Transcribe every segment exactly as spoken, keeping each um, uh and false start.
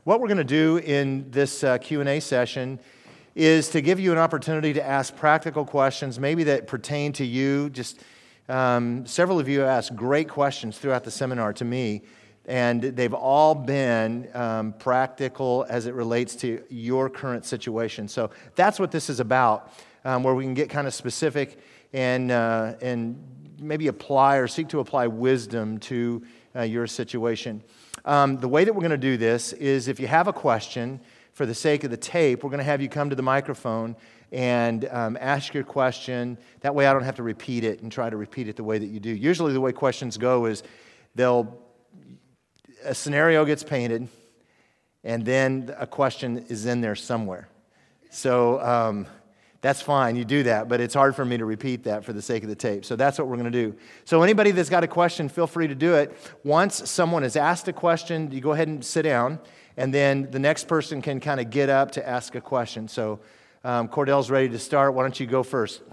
What we're going to do in this uh, Q and A session is to give you an opportunity to ask practical questions, maybe that pertain to you. Just um, several of you asked great questions throughout the seminar to me, and they've all been um, practical as it relates to your current situation. So that's what this is about, um, where we can get kind of specific and uh, and maybe apply or seek to apply wisdom to uh, your situation. Um, the way that we're going to do this is if you have a question, for the sake of the tape, we're going to have you come to the microphone and um, ask your question. That way I don't have to repeat it and try to repeat it the way that you do. Usually the way questions go is they'll a scenario gets painted and then a question is in there somewhere. So um, that's fine, you do that, but it's hard for me to repeat that for the sake of the tape. So that's what we're going to do. So anybody that's got a question, feel free to do it. Once someone has asked a question, you go ahead and sit down, and then the next person can kind of get up to ask a question. So um, Cordell's ready to start. Why don't you go first?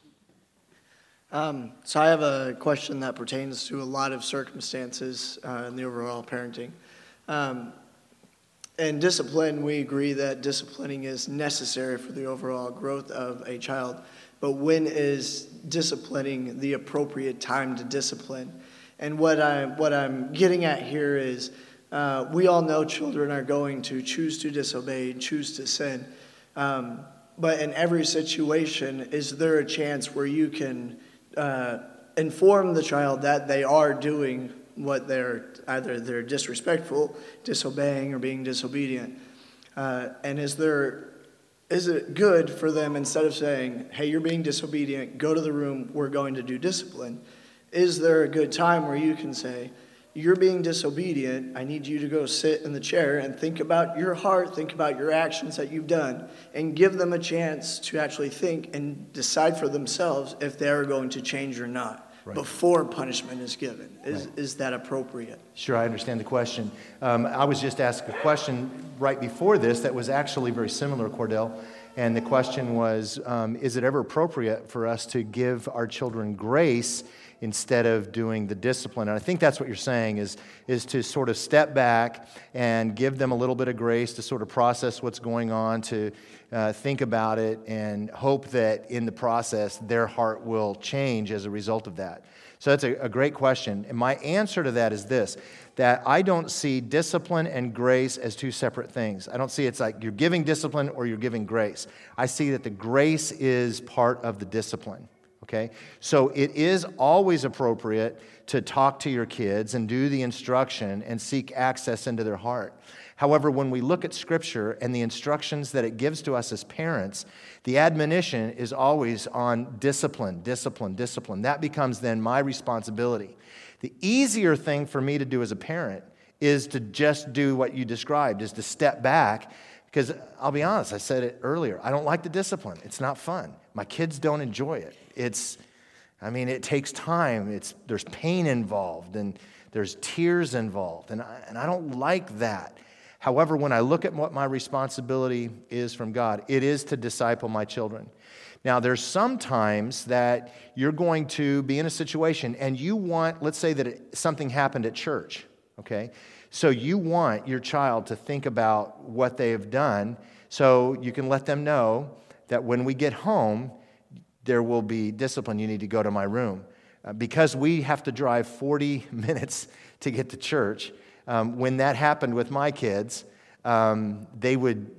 Um, so I have a question that pertains to a lot of circumstances uh, in the overall parenting. Um, In discipline, we agree that disciplining is necessary for the overall growth of a child. But when is disciplining the appropriate time to discipline? And what I'm, what I'm getting at here is uh, we all know children are going to choose to disobey and choose to sin. Um, but in every situation, is there a chance where you can uh, inform the child that they are doing what they're, either they're disrespectful, disobeying, or being disobedient? Uh, and is there, is it good for them, instead of saying, hey, you're being disobedient, go to the room, we're going to do discipline, is there a good time where you can say, you're being disobedient, I need you to go sit in the chair and think about your heart, think about your actions that you've done, and give them a chance to actually think and decide for themselves if they're going to change or not. Right. Before punishment is given. Is right. Is that appropriate? Sure, I understand the question. Um, I was just asked a question right before this that was actually very similar, Cordell. And the question was, um, is it ever appropriate for us to give our children grace instead of doing the discipline? And I think that's what you're saying, is, is to sort of step back and give them a little bit of grace to sort of process what's going on, to uh, think about it, and hope that in the process their heart will change as a result of that. So that's a, a great question. And my answer to that is this, that I don't see discipline and grace as two separate things. I don't see it's like you're giving discipline or you're giving grace. I see that the grace is part of the discipline. Okay, so it is always appropriate to talk to your kids and do the instruction and seek access into their heart. However, when we look at Scripture and the instructions that it gives to us as parents, the admonition is always on discipline, discipline, discipline. That becomes then my responsibility. The easier thing for me to do as a parent is to just do what you described, is to step back. Because I'll be honest, I said it earlier, I don't like the discipline. It's not fun. My kids don't enjoy it. It's, I mean, it takes time. It's there's pain involved, and there's tears involved, and I, and I don't like that. However, when I look at what my responsibility is from God, it is to disciple my children. Now, there's some times that you're going to be in a situation, and you want, let's say that it, something happened at church, okay? So you want your child to think about what they have done, so you can let them know that when we get home, there will be discipline. You need to go to my room. Uh, because we have to drive forty minutes to get to church, um, when that happened with my kids, um, they would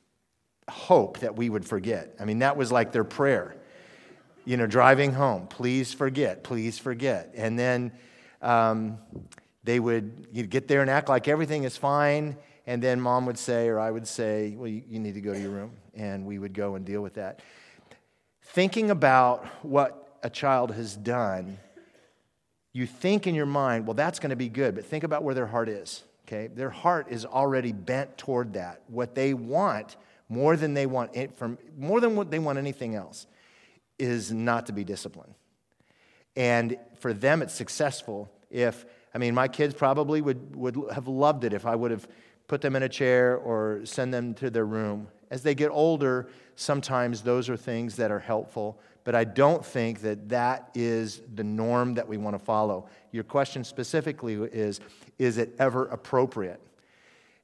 hope that we would forget. I mean, that was like their prayer. You know, driving home, please forget, please forget. And then um, they would you'd get there and act like everything is fine, and then mom would say, or I would say, well, you, you need to go to your room, and we would go and deal with that. Thinking about what a child has done, you think in your mind, well, that's going to be good, but think about where their heart is, okay? Their heart is already bent toward that. What they want, more than they want it from, more than what they want anything else, is not to be disciplined. And for them, it's successful if, I mean, my kids probably would, would have loved it if I would have put them in a chair or send them to their room. As they get older, sometimes those are things that are helpful, but I don't think that that is the norm that we want to follow. Your question specifically is, is it ever appropriate?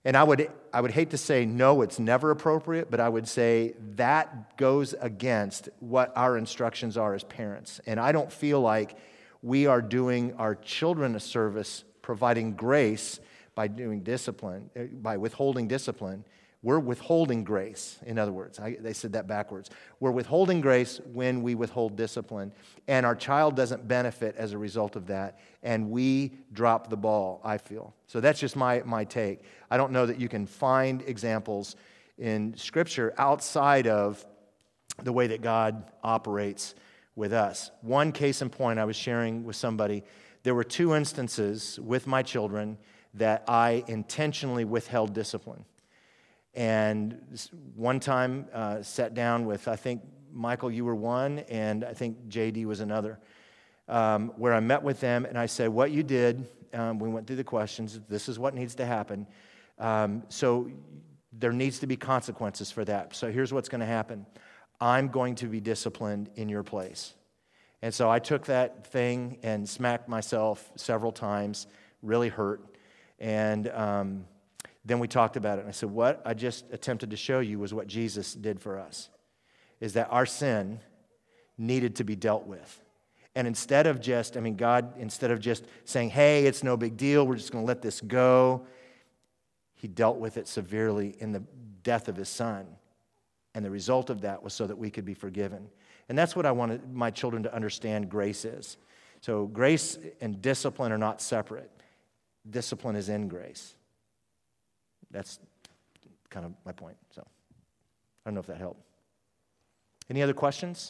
And I would, I would hate to say, no, it's never appropriate, but I would say that goes against what our instructions are as parents. And I don't feel like we are doing our children a service, providing grace by doing discipline, by withholding discipline. We're withholding grace, in other words. I, they said that backwards. We're withholding grace when we withhold discipline, and our child doesn't benefit as a result of that, and we drop the ball, I feel. So that's just my, my take. I don't know that you can find examples in Scripture outside of the way that God operates with us. One case in point I was sharing with somebody, there were two instances with my children that I intentionally withheld discipline. And one time, uh, sat down with, I think, Michael, you were one, and I think J D was another, um, where I met with them, and I said, what you did, um, we went through the questions, this is what needs to happen. Um, so there needs to be consequences for that. So here's what's going to happen. I'm going to be disciplined in your place. And so I took that thing and smacked myself several times, really hurt, and um, then we talked about it, and I said, what I just attempted to show you was what Jesus did for us, is that our sin needed to be dealt with. And instead of just, I mean, God, instead of just saying, hey, it's no big deal, we're just going to let this go, He dealt with it severely in the death of His Son. And the result of that was so that we could be forgiven. And that's what I wanted my children to understand grace is. So grace and discipline are not separate. Discipline is in grace. That's kind of my point. So I don't know if that helped. Any other questions?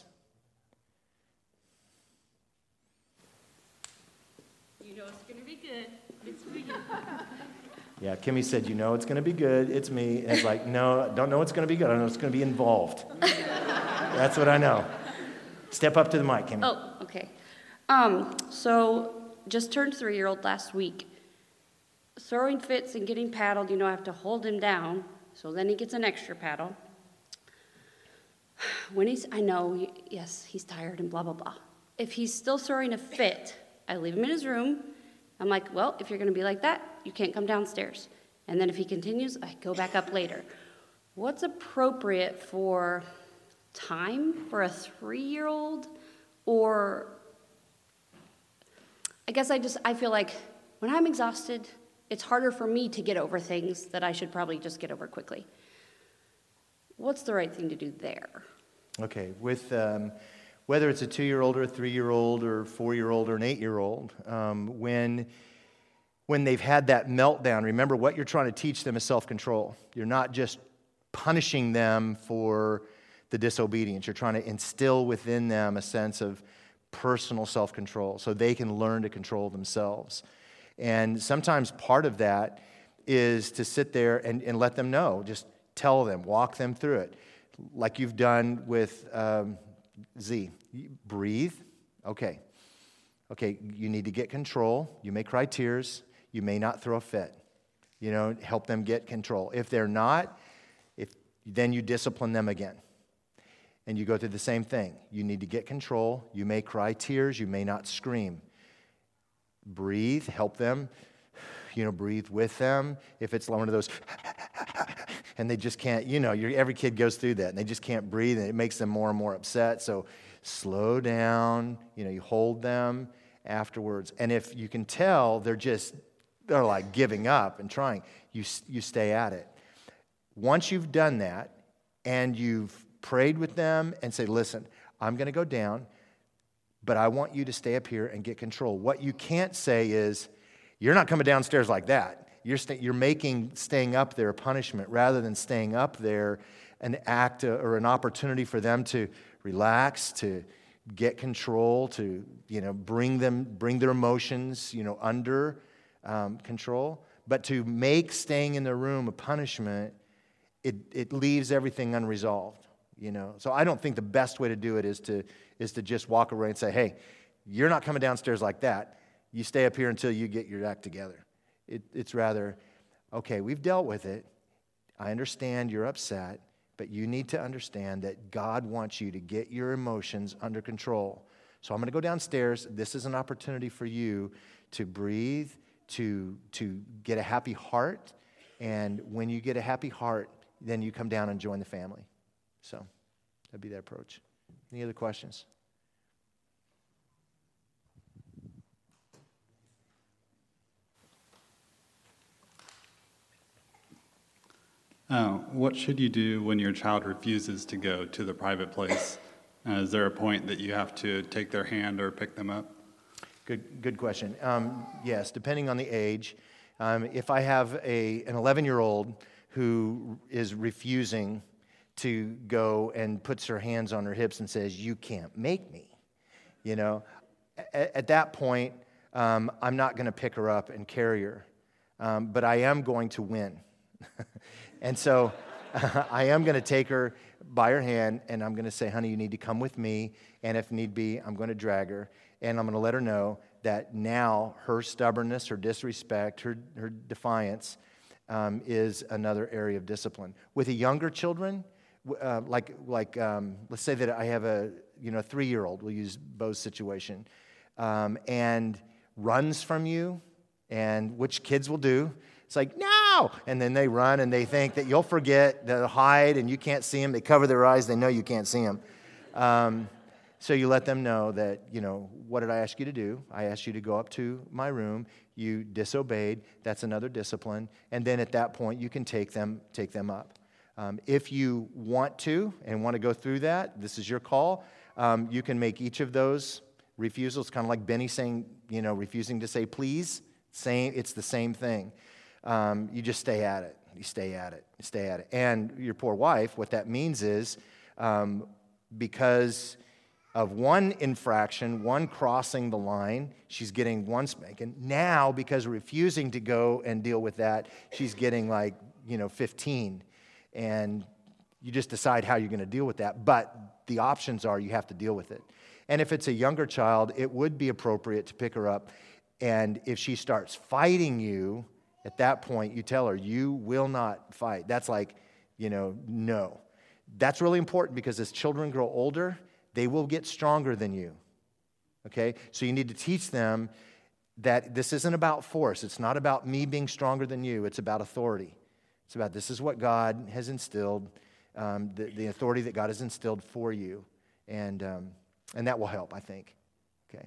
You know it's going to be good. It's me. Yeah, Kimmy said, you know it's going to be good. It's me. And it's like, no, I don't know it's going to be good. I know it's going to be involved. That's what I know. Step up to the mic, Kimmy. Oh, okay. Um, so just turned three-year-old last week. Throwing fits and getting paddled, you know, I have to hold him down, so then he gets an extra paddle. When he's, I know, yes, he's tired and blah, blah, blah. If he's still throwing a fit, I leave him in his room. I'm like, well, if you're going to be like that, you can't come downstairs. And then if he continues, I go back up later. What's appropriate for time for a three-year-old? Or I guess I just, I feel like when I'm exhausted, it's harder for me to get over things that I should probably just get over quickly. What's the right thing to do there? Okay, with um, whether it's a two-year-old or a three-year-old or four-year-old or an eight-year-old, um, when, when they've had that meltdown, remember what you're trying to teach them is self-control. You're not just punishing them for the disobedience. You're trying to instill within them a sense of personal self-control so they can learn to control themselves. And sometimes part of that is to sit there and, and let them know. Just tell them, walk them through it. Like you've done with um, Z. Breathe. Okay. Okay, you need to get control. You may cry tears. You may not throw a fit. You know, help them get control. If they're not, if then you discipline them again. And you go through the same thing. You need to get control. You may cry tears. You may not scream. Breathe, help them, you know, breathe with them. If it's one of those, and they just can't, you know, you're, every kid goes through that, and they just can't breathe, and it makes them more and more upset. So slow down, you know, you hold them afterwards. And if you can tell they're just, they're like giving up and trying, you, you stay at it. Once you've done that, and you've prayed with them and say, listen, I'm going to go down, but I want you to stay up here and get control. What you can't say is, you're not coming downstairs like that. You're, st- you're making staying up there a punishment rather than staying up there an act uh, or an opportunity for them to relax, to get control, to, you know, bring them, bring their emotions, you know, under um, control. But to make staying in the room a punishment, it, it leaves everything unresolved, you know. So I don't think the best way to do it is to is to just walk away and say, hey, you're not coming downstairs like that. You stay up here until you get your act together. It, it's rather, okay, we've dealt with it. I understand you're upset, but you need to understand that God wants you to get your emotions under control. So I'm going to go downstairs. This is an opportunity for you to breathe, to, to get a happy heart, And when you get a happy heart, then you come down and join the family. So that'd be that approach. Any other questions? Uh, what should you do when your child refuses to go to the private place? Uh, is there a point that you have to take their hand or pick them up? Good, good question. Um, yes, depending on the age. Um, if I have a an eleven-year-old who is refusing to go and puts her hands on her hips and says, "You can't make me," you know, at, at that point, um, I'm not going to pick her up and carry her, um, but I am going to win. And so I am going to take her by her hand, and I'm going to say, "Honey, you need to come with me." And if need be, I'm going to drag her, and I'm going to let her know that now her stubbornness, her disrespect, her, her defiance um, is another area of discipline. With the younger children, uh, like like um, let's say that I have a you know three-year-old. We'll use Bo's situation, um, and runs from you, and which kids will do. It's like, no! And then they run and they think that you'll forget, they'll hide and you can't see them. They cover their eyes, they know you can't see them. Um, so you let them know that, you know, what did I ask you to do? I asked you to go up to my room. You disobeyed. That's another discipline. And then at that point, you can take them, take them up. Um, if you want to and want to go through that, this is your call. Um, you can make each of those refusals, kind of like Benny saying, you know, refusing to say please. Same, it's the same thing. Um, you just stay at it. You stay at it. You stay at it. And your poor wife, what that means is um, because of one infraction, one crossing the line, she's getting one spanking. Now, because of refusing to go and deal with that, she's getting like, you know, fifteen. And you just decide how you're going to deal with that. But the options are you have to deal with it. And if it's a younger child, it would be appropriate to pick her up. And if she starts fighting you, at that point, you tell her, you will not fight. That's like, you know, no. That's really important because as children grow older, they will get stronger than you, okay? So you need to teach them that this isn't about force. It's not about me being stronger than you. It's about authority. It's about this is what God has instilled, um, the, the authority that God has instilled for you. And, um, and that will help, I think, okay?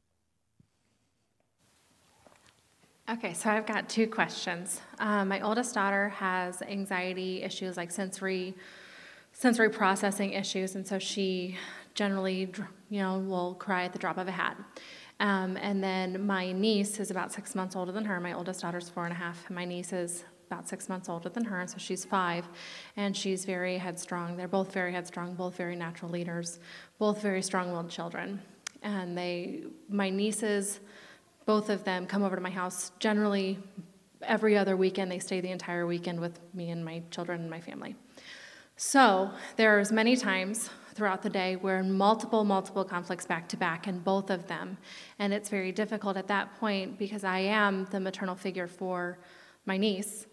Okay, so I've got two questions. Um, my oldest daughter has anxiety issues, like sensory sensory processing issues, and so she generally, you know, will cry at the drop of a hat. Um, and then my niece is about six months older than her. My oldest daughter's four and a half. My niece is about six months older than her, and so she's five, and she's very headstrong. They're both very headstrong, both very natural leaders, both very strong-willed children. And they, my nieces, both of them come over to my house generally every other weekend. They stay the entire weekend with me and my children and my family. So there's many times throughout the day where multiple, multiple conflicts back to back, and both of them. And it's very difficult at that point because I am the maternal figure for my niece.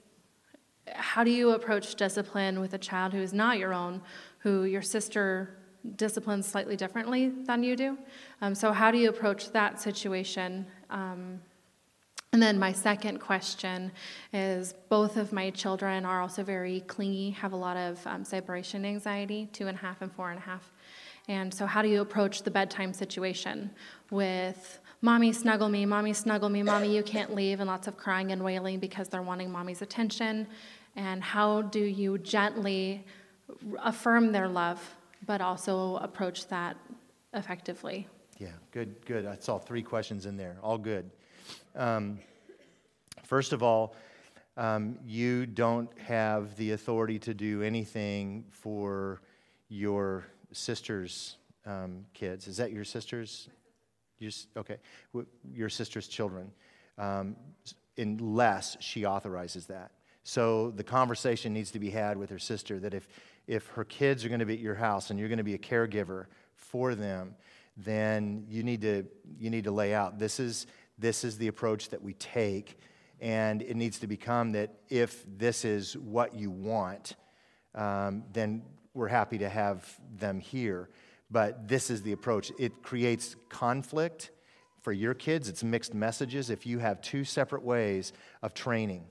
How do you approach discipline with a child who is not your own, who your sister disciplines slightly differently than you do? Um, so how do you approach that situation? Um, and then my second question is both of my children are also very clingy, have a lot of um, separation anxiety, two and a half and four and a half. And so how do you approach the bedtime situation with mommy snuggle me, mommy snuggle me, mommy you can't leave, and lots of crying and wailing because they're wanting mommy's attention? And how do you gently affirm their love but also approach that effectively? Yeah, good, good. I saw three questions in there, all good. Um, first of all, um, you don't have the authority to do anything for your sister's um, kids. Is that your sister's? Your, okay, your sister's children, um, unless she authorizes that. So the conversation needs to be had with her sister that if if her kids are going to be at your house and you're going to be a caregiver for them, then you need to you need to lay out this is this is the approach that we take, and it needs to become that if this is what you want, um, then we're happy to have them here. But this is the approach. It creates conflict for your kids. It's mixed messages if you have two separate ways of training.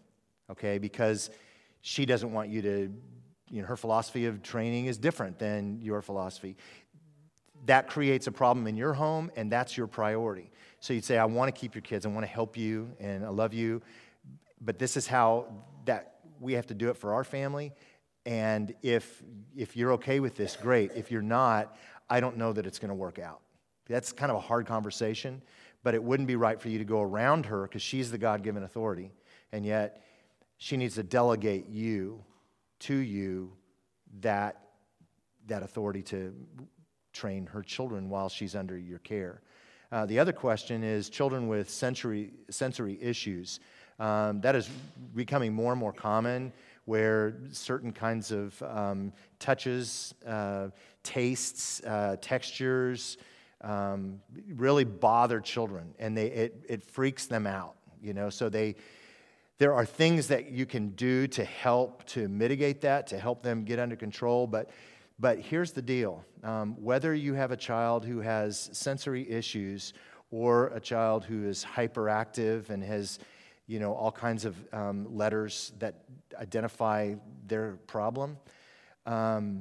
okay? Because she doesn't want you to, you know, her philosophy of training is different than your philosophy. That creates a problem in your home, and that's your priority. So you'd say, I want to keep your kids, I want to help you, and I love you, but this is how that we have to do it for our family, and if if you're okay with this, great. If you're not, I don't know that it's going to work out. That's kind of a hard conversation, but it wouldn't be right for you to go around her because she's the God-given authority, and yet she needs to delegate you to you that that authority to train her children while she's under your care. Uh, the other question is children with sensory sensory issues. Um, that is becoming more and more common, where certain kinds of um, touches, uh, tastes, uh, textures um, really bother children, and they it, it freaks them out. You know, so they there are things that you can do to help to mitigate that, to help them get under control. But but here's the deal: um, whether you have a child who has sensory issues or a child who is hyperactive and has, you know, all kinds of um, letters that identify their problem, um,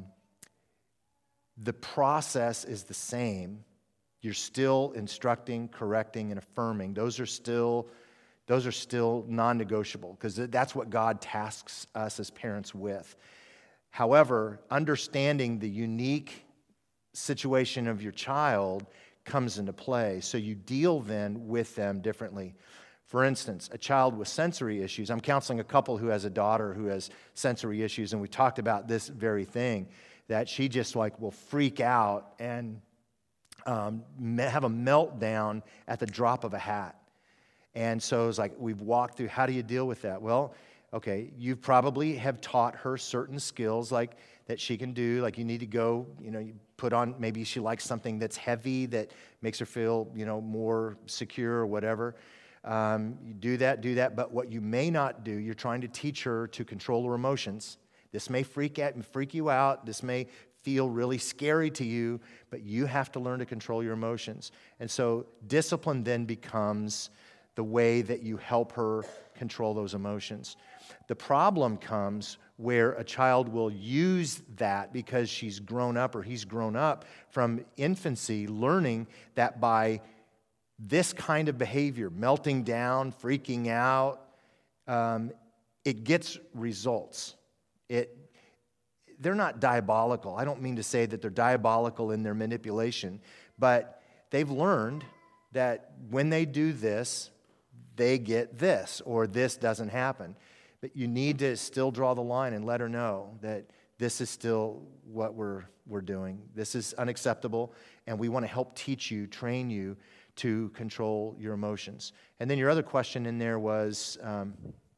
the process is the same. You're still instructing, correcting, and affirming. Those are still, those are still non-negotiable, because that's what God tasks us as parents with. However, understanding the unique situation of your child comes into play, so you deal then with them differently. For instance, a child with sensory issues. I'm counseling a couple who has a daughter who has sensory issues, and we talked about this very thing, that she just like will freak out and um, have a meltdown at the drop of a hat. And so it's like we've walked through, how do you deal with that? Well, okay, you probably have taught her certain skills like that she can do, like you need to go, you know, you put on, maybe she likes something that's heavy that makes her feel, you know, more secure or whatever. Um, you do that, do that, but what you may not do, you're trying to teach her to control her emotions. This may freak out and freak you out. This may feel really scary to you, but you have to learn to control your emotions. And so discipline then becomes the way that you help her control those emotions. The problem comes where a child will use that because she's grown up or he's grown up from infancy, learning that by this kind of behavior, melting down, freaking out, um, it gets results. It, they're not diabolical. I don't mean to say that they're diabolical in their manipulation, but they've learned that when they do this, they get this, or this doesn't happen. But you need to still draw the line and let her know that this is still what we're we're doing. This is unacceptable, and we want to help teach you, train you to control your emotions. And then your other question in there was, um,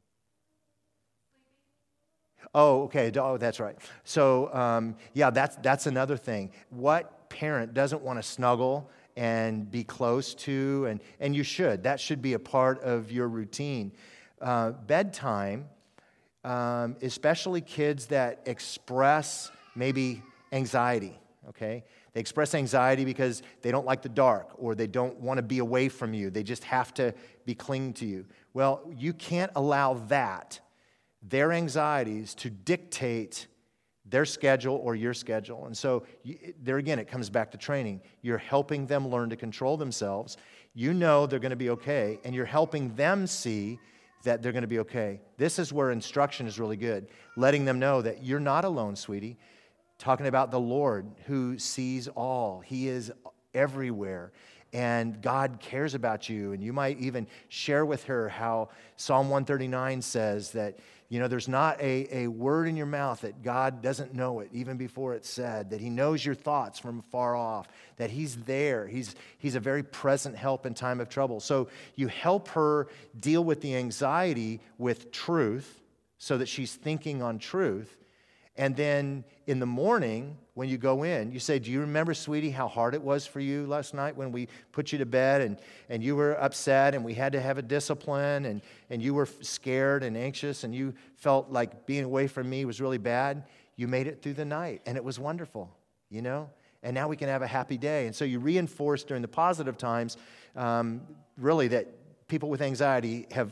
oh, okay, oh, that's right. So, um, yeah, that's that's another thing. What parent doesn't want to snuggle and be close to, and, and you should. That should be a part of your routine. Uh, bedtime, um, especially kids that express maybe anxiety, okay? They express anxiety because they don't like the dark or they don't want to be away from you. They just have to be clinging to you. Well, you can't allow that, their anxieties, to dictate their schedule or your schedule. And so you, there again, it comes back to training. You're helping them learn to control themselves. You know they're going to be okay, and you're helping them see that they're going to be okay. This is where instruction is really good, letting them know that you're not alone, sweetie. Talking about the Lord who sees all. He is everywhere, and God cares about you. And you might even share with her how Psalm one thirty-nine says that, you know, there's not a, a word in your mouth that God doesn't know it, even before it's said, that He knows your thoughts from afar off, that He's there. He's, he's a very present help in time of trouble. So you help her deal with the anxiety with truth so that she's thinking on truth. And then in the morning, when you go in, you say, do you remember, sweetie, how hard it was for you last night when we put you to bed and, and you were upset and we had to have a discipline and, and you were scared and anxious and you felt like being away from me was really bad? You made it through the night and it was wonderful, you know? And now we can have a happy day. And so you reinforce during the positive times, um, really, that people with anxiety have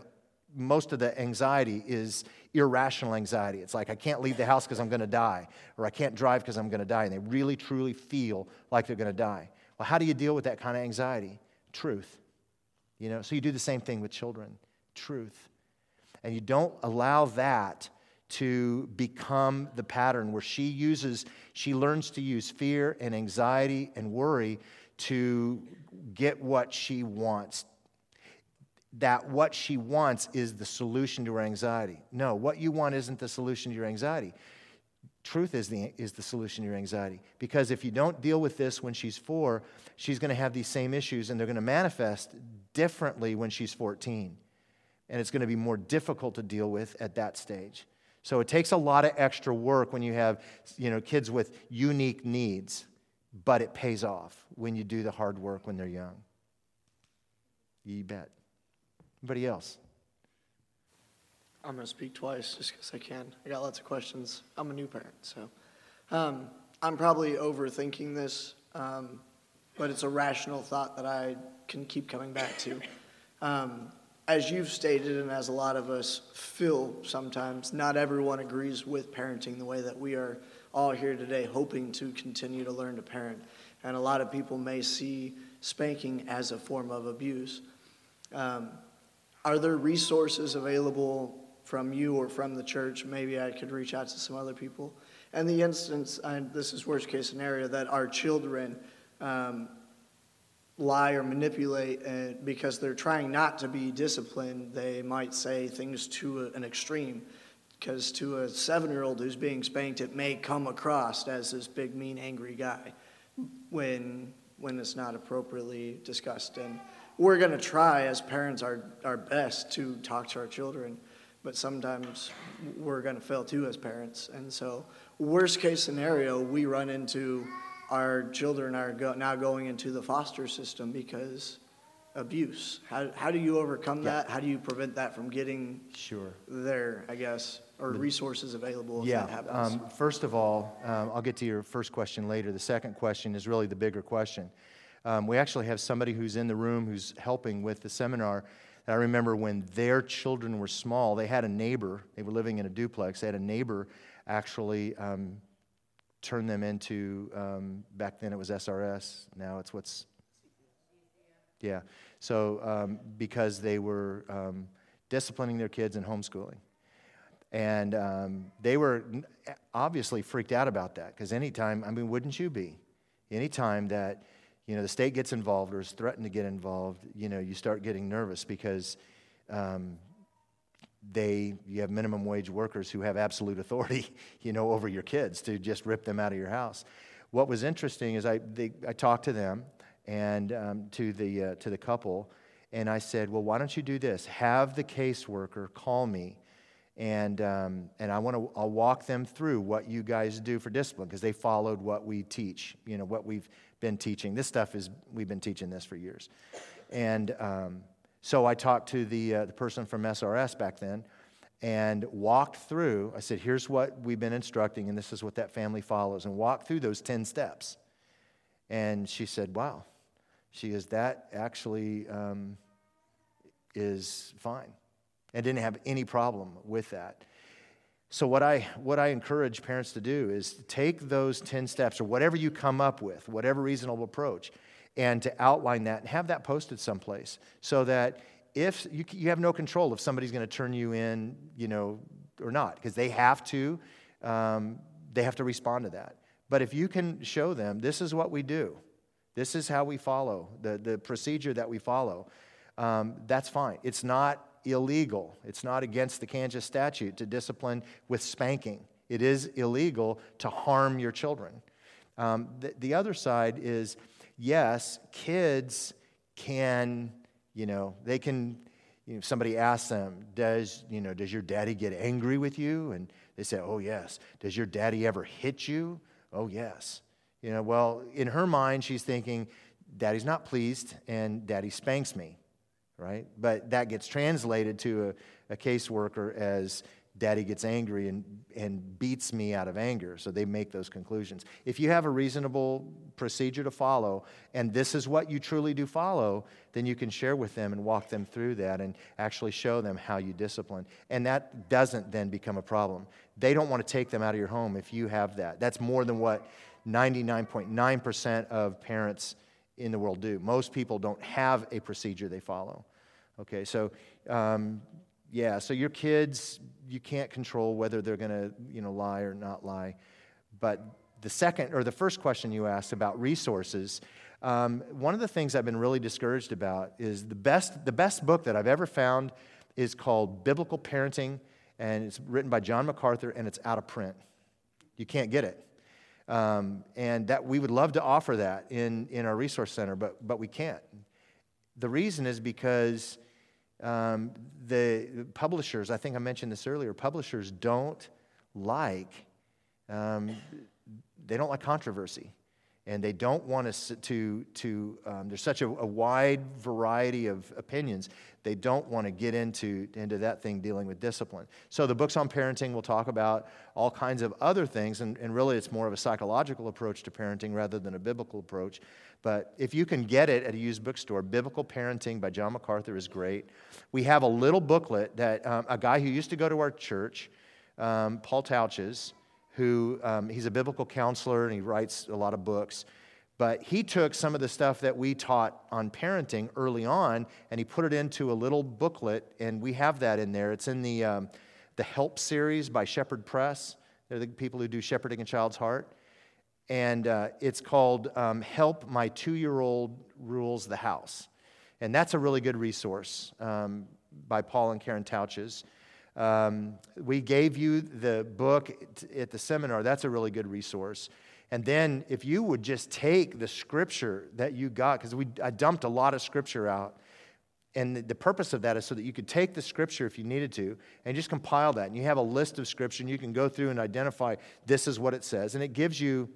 most of the anxiety is irrational anxiety. It's like, I can't leave the house because I'm going to die, or I can't drive because I'm going to die, and they really, truly feel like they're going to die. Well, how do you deal with that kind of anxiety? Truth. You know, so you do the same thing with children. Truth. And you don't allow that to become the pattern where she uses, she learns to use fear and anxiety and worry to get what she wants. That what she wants is the solution to her anxiety. No, what you want isn't the solution to your anxiety. Truth is the, is the solution to your anxiety. Because if you don't deal with this when she's four, she's going to have these same issues, and they're going to manifest differently when she's fourteen. And it's going to be more difficult to deal with at that stage. So it takes a lot of extra work when you have, you know, kids with unique needs, but it pays off when you do the hard work when they're young. You bet. Anybody else? I'm going to speak twice just because I can. I got lots of questions. I'm a new parent, so. Um, I'm probably overthinking this, um, but it's a rational thought that I can keep coming back to. Um, as you've stated, and as a lot of us feel sometimes, not everyone agrees with parenting the way that we are all here today hoping to continue to learn to parent. And a lot of people may see spanking as a form of abuse. Um, are there resources available from you or from the church? Maybe I could reach out to some other people. And the instance, and this is worst case scenario, that our children um, lie or manipulate and because they're trying not to be disciplined, they might say things to a, an extreme. Because to a seven-year-old who's being spanked, it may come across as this big, mean, angry guy when when it's not appropriately discussed. And we're going to try as parents our, our best to talk to our children, but sometimes we're going to fail too as parents. And so worst case scenario, we run into our children are go, now going into the foster system because abuse. How, how do you overcome Yeah. that? How do you prevent that from getting Sure. there, I guess, or resources available if Yeah. that happens? Um, first of all, um, I'll get to your first question later. The second question is really the bigger question. Um, we actually have somebody who's in the room who's helping with the seminar. I remember when their children were small, they had a neighbor. They were living in a duplex. They had a neighbor actually um, turn them into, um, back then it was S R S. Now it's what's, yeah. So um, because they were um, disciplining their kids and homeschooling. And um, they were obviously freaked out about that because anytime, I mean, wouldn't you be? Anytime that, you know, the state gets involved or is threatened to get involved, you know, you start getting nervous because um, they, you have minimum wage workers who have absolute authority, you know, over your kids to just rip them out of your house. What was interesting is I, they, I talked to them and um, to the uh, to the couple, and I said, well, why don't you do this? Have the caseworker call me. And um, and I want to I'll walk them through what you guys do for discipline because they followed what we teach, you know, what we've been teaching. This stuff is we've been teaching this for years, and um, so I talked to the uh, the person from S R S back then, and walked through. I said, here's what we've been instructing, and this is what that family follows, and walked through those ten steps. And she said, wow, she is that actually um, is fine. And didn't have any problem with that. So what I what I encourage parents to do is take those ten steps or whatever you come up with, whatever reasonable approach, and to outline that and have that posted someplace so that if you, you have no control if somebody's going to turn you in, you know, or not, because they have to, um, they have to respond to that. But if you can show them, this is what we do, this is how we follow, the, the procedure that we follow, um, that's fine. It's not illegal. It's not against the Kansas statute to discipline with spanking. It is illegal to harm your children. Um, the, the other side is, yes, kids can, you know, they can, you know, somebody asks them, does, you know, does your daddy get angry with you? And they say, oh, yes. Does your daddy ever hit you? Oh, yes. You know, well, in her mind, she's thinking, daddy's not pleased and daddy spanks me. Right? But that gets translated to a, a caseworker as Daddy gets angry and, and beats me out of anger. So they make those conclusions. If you have a reasonable procedure to follow, and this is what you truly do follow, then you can share with them and walk them through that and actually show them how you discipline. And that doesn't then become a problem. They don't want to take them out of your home if you have that. That's more than what ninety-nine point nine percent of parents in the world do. Most people don't have a procedure they follow. Okay, so um, yeah, so your kids, you can't control whether they're going to, you know, lie or not lie. But the second, or the first question you asked about resources, um, one of the things I've been really discouraged about is the best, the best book that I've ever found is called Biblical Parenting, and it's written by John MacArthur, and it's out of print. You can't get it. Um, and that we would love to offer that in, in our resource center, but, but we can't. The reason is because Um, the publishers, I think I mentioned this earlier, publishers don't like, um, they don't like controversy. And they don't want us to, to um, there's such a, a wide variety of opinions, they don't want to get into, into that thing dealing with discipline. So the books on parenting will talk about all kinds of other things, and, and really it's more of a psychological approach to parenting rather than a biblical approach. But if you can get it at a used bookstore, Biblical Parenting by John MacArthur is great. We have a little booklet that um, a guy who used to go to our church, um, Paul Touches, who, um, he's a biblical counselor and he writes a lot of books, but he took some of the stuff that we taught on parenting early on and he put it into a little booklet, and we have that in there. It's in the, um, the Help series by Shepherd Press. They're the people who do Shepherding a Child's Heart. And uh, it's called um, Help My Two-Year-Old Rules the House. And that's a really good resource um, by Paul and Karen Touches. Um, we gave you the book at the seminar. That's a really good resource. And then if you would just take the scripture that you got, because we I dumped a lot of scripture out, and the, the purpose of that is so that you could take the scripture if you needed to and just compile that. And you have a list of scripture, and you can go through and identify this is what it says. And it gives you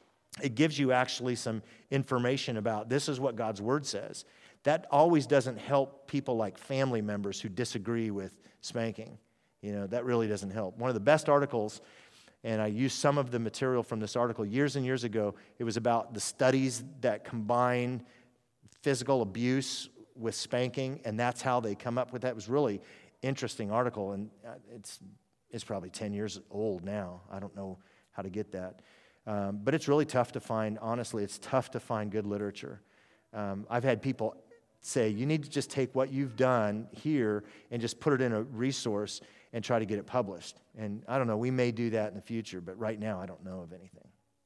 It gives you actually some information about this is what God's Word says. That always doesn't help people like family members who disagree with spanking. You know, that really doesn't help. One of the best articles, and I used some of the material from this article years and years ago, it was about the studies that combine physical abuse with spanking, and that's how they come up with that. It was a really interesting article, and it's, it's probably ten years old now. I don't know how to get that. Um, but it's really tough to find, honestly, it's tough to find good literature. Um, I've had people say, you need to just take what you've done here and just put it in a resource and try to get it published. And I don't know, we may do that in the future, but right now I don't know of anything.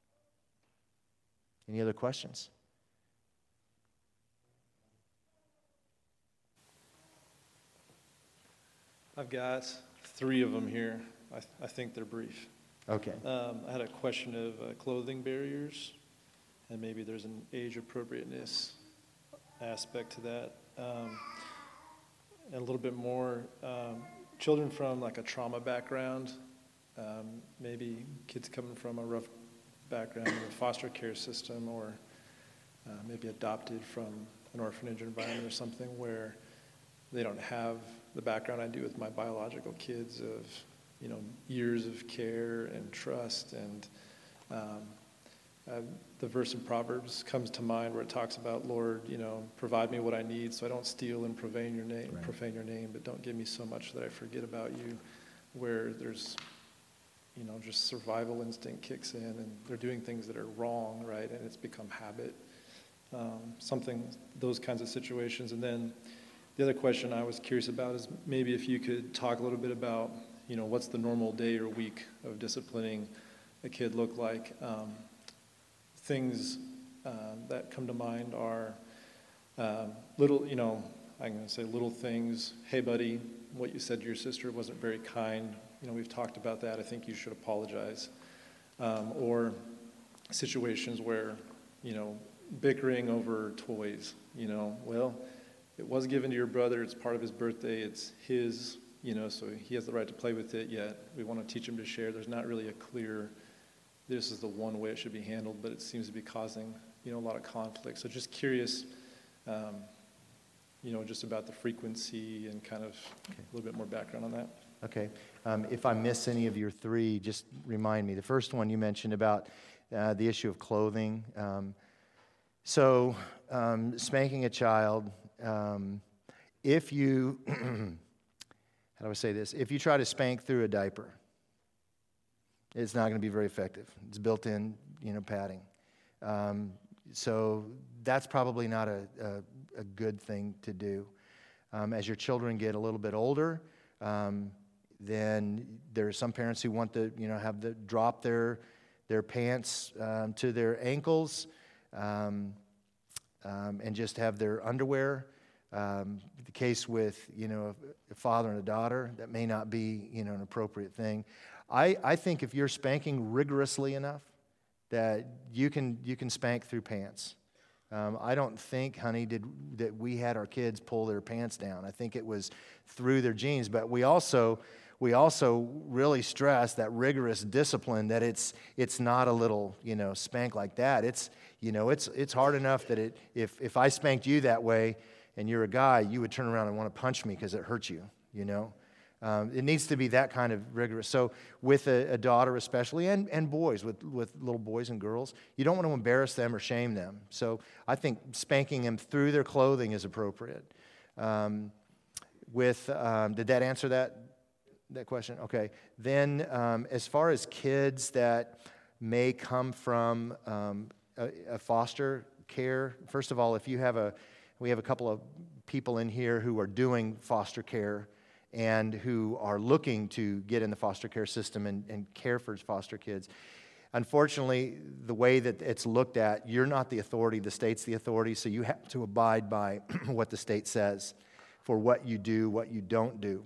Any other questions? I've got three of them here. I, th- I think they're brief. Okay. Um, I had a question of uh, clothing barriers, and maybe there's an age appropriateness aspect to that. Um, and a little bit more, um, children from like a trauma background, um, maybe kids coming from a rough background in a foster care system, or uh, maybe adopted from an orphanage environment or something where they don't have the background I do with my biological kids of, you know, years of care and trust. And um, uh, the verse in Proverbs comes to mind where it talks about, Lord, you know, provide me what I need so I don't steal and profane your name, right. profane your name, but don't give me so much that I forget about you, where there's, you know, just survival instinct kicks in and they're doing things that are wrong, right? And it's become habit. Um, something, those kinds of situations. And then the other question I was curious about is maybe if you could talk a little bit about, you know, what's the normal day or week of disciplining a kid look like? Um, things uh, that come to mind are um, little, you know, I'm going to say little things. Hey, buddy, what you said to your sister wasn't very kind. You know, we've talked about that. I think you should apologize. Um, or situations where, you know, bickering over toys, you know, well, it was given to your brother, it's part of his birthday, it's his, you know, so he has the right to play with it, yet we want to teach him to share. There's not really a clear, this is the one way it should be handled, but it seems to be causing, you know, a lot of conflict. So just curious, um, you know, just about the frequency and kind of okay. a little bit more background on that. Okay. Um, if I miss any of your three, just remind me. The first one you mentioned about uh, the issue of clothing. Um, so, um, spanking a child, um, if you, how do I say this? If you try to spank through a diaper, it's not going to be very effective. It's built-in, you know, padding. Um, so that's probably not a, a, a good thing to do. Um, as your children get a little bit older, um, then there are some parents who want to, you know, have the drop their their pants um, to their ankles, um, um, and just have their underwear. Um, the case with, you know, a father and a daughter, that may not be, you know, an appropriate thing. I, I think if you're spanking rigorously enough, that you can you can spank through pants. Um, I don't think, honey, did that we had our kids pull their pants down. I think it was through their jeans. But we also we also really stress that rigorous discipline. That it's it's not a little, you know, spank like that. It's you know it's it's hard enough that it if if I spanked you that way and you're a guy, you would turn around and want to punch me because it hurts you. You know. Um, it needs to be that kind of rigorous. So with a, a daughter especially, and, and boys, with, with little boys and girls, you don't want to embarrass them or shame them. So I think spanking them through their clothing is appropriate. Um, with um, did that answer that, that question? Okay. Then um, as far as kids that may come from um, a, a foster care, first of all, if you have a, we have a couple of people in here who are doing foster care and who are looking to get in the foster care system and, and care for foster kids. Unfortunately, the way that it's looked at, you're not the authority, the state's the authority, so you have to abide by what the state says for what you do, what you don't do.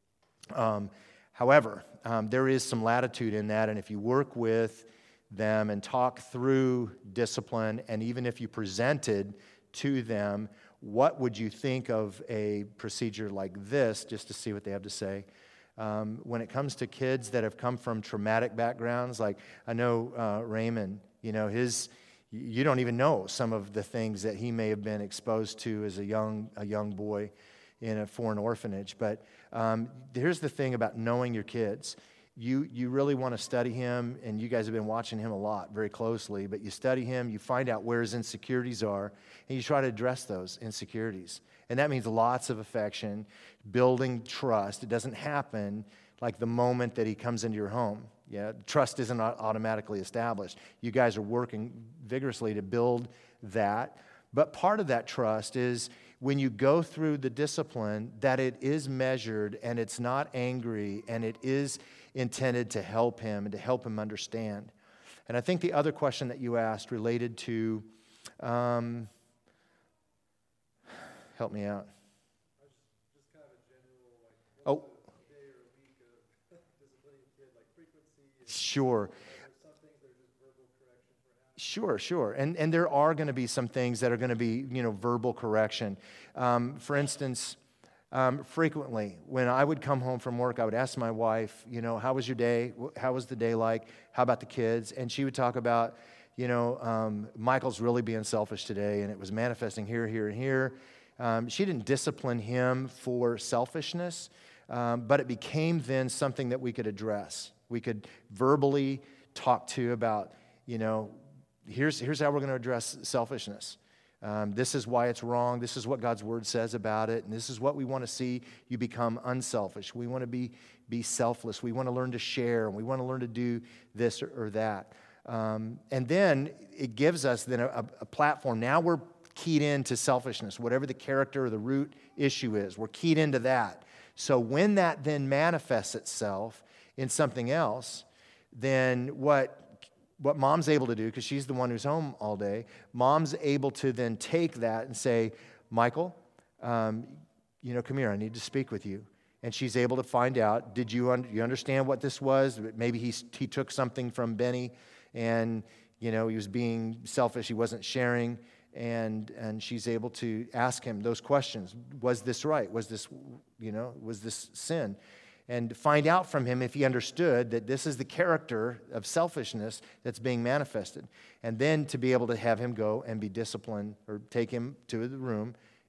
Um, however, um, there is some latitude in that, and if you work with them and talk through discipline, and even if you presented to them, what would you think of a procedure like this, just to see what they have to say? Um, when it comes to kids that have come from traumatic backgrounds, like I know uh, Raymond, you know, his, you don't even know some of the things that he may have been exposed to as a young, a young boy in a foreign orphanage. But um, here's the thing about knowing your kids. You, you really want to study him, and you guys have been watching him a lot, very closely, but you study him, you find out where his insecurities are, and you try to address those insecurities. And that means lots of affection, building trust. It doesn't happen like the moment that he comes into your home. Yeah, trust isn't automatically established. You guys are working vigorously to build that. But part of that trust is when you go through the discipline, that it is measured and it's not angry and it is intended to help him and to help him understand. And I think the other question that you asked related to, um, help me out. Oh, sure. Sure, sure. And and there are going to be some things that are going to be, you know, verbal correction. Um, for instance, um, frequently when I would come home from work, I would ask my wife, you know, how was your day? How was the day like? How about the kids? And she would talk about, you know, um, Michael's really being selfish today, and it was manifesting here, here, and here. Um, she didn't discipline him for selfishness, um, but it became then something that we could address. We could verbally talk to about, you know, Here's, here's how we're going to address selfishness. Um, this is why it's wrong. This is what God's Word says about it. And this is what we want to see you become unselfish. We want to be, be selfless. We want to learn to share. And we want to learn to do this or, or that. Um, and then it gives us then a, a platform. Now we're keyed into selfishness, whatever the character or the root issue is. We're keyed into that. So when that then manifests itself in something else, then what... What mom's able to do, because she's the one who's home all day, mom's able to then take that and say, Michael, um, you know, come here, I need to speak with you. And she's able to find out, did you, un- you understand what this was? Maybe he, he took something from Benny and, you know, he was being selfish, he wasn't sharing, and and she's able to ask him those questions. Was this right? Was this, you know, was this sin? And find out from him if he understood that this is the character of selfishness that's being manifested. And then to be able to have him go and be disciplined or take him to the room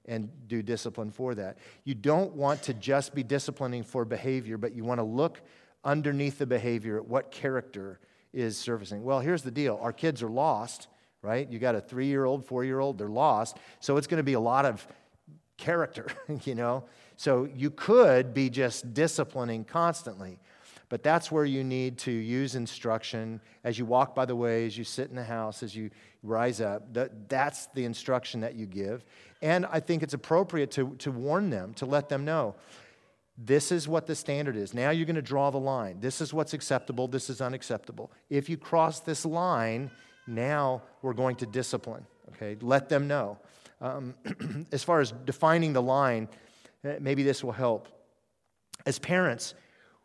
and do discipline for that. You don't want to just be disciplining for behavior, but you want to look underneath the behavior at what character is surfacing. Well, here's the deal. Our kids are lost, right? You got a three-year-old, four-year-old, they're lost. So it's going to be a lot of character, you know? So you could be just disciplining constantly. But that's where you need to use instruction as you walk by the way, as you sit in the house, as you rise up. That, that's the instruction that you give. And I think it's appropriate to, to warn them, to let them know, this is what the standard is. Now you're going to draw the line. This is what's acceptable. This is unacceptable. If you cross this line, now we're going to discipline. Okay, let them know. Um, as far as defining the line, maybe this will help. As parents,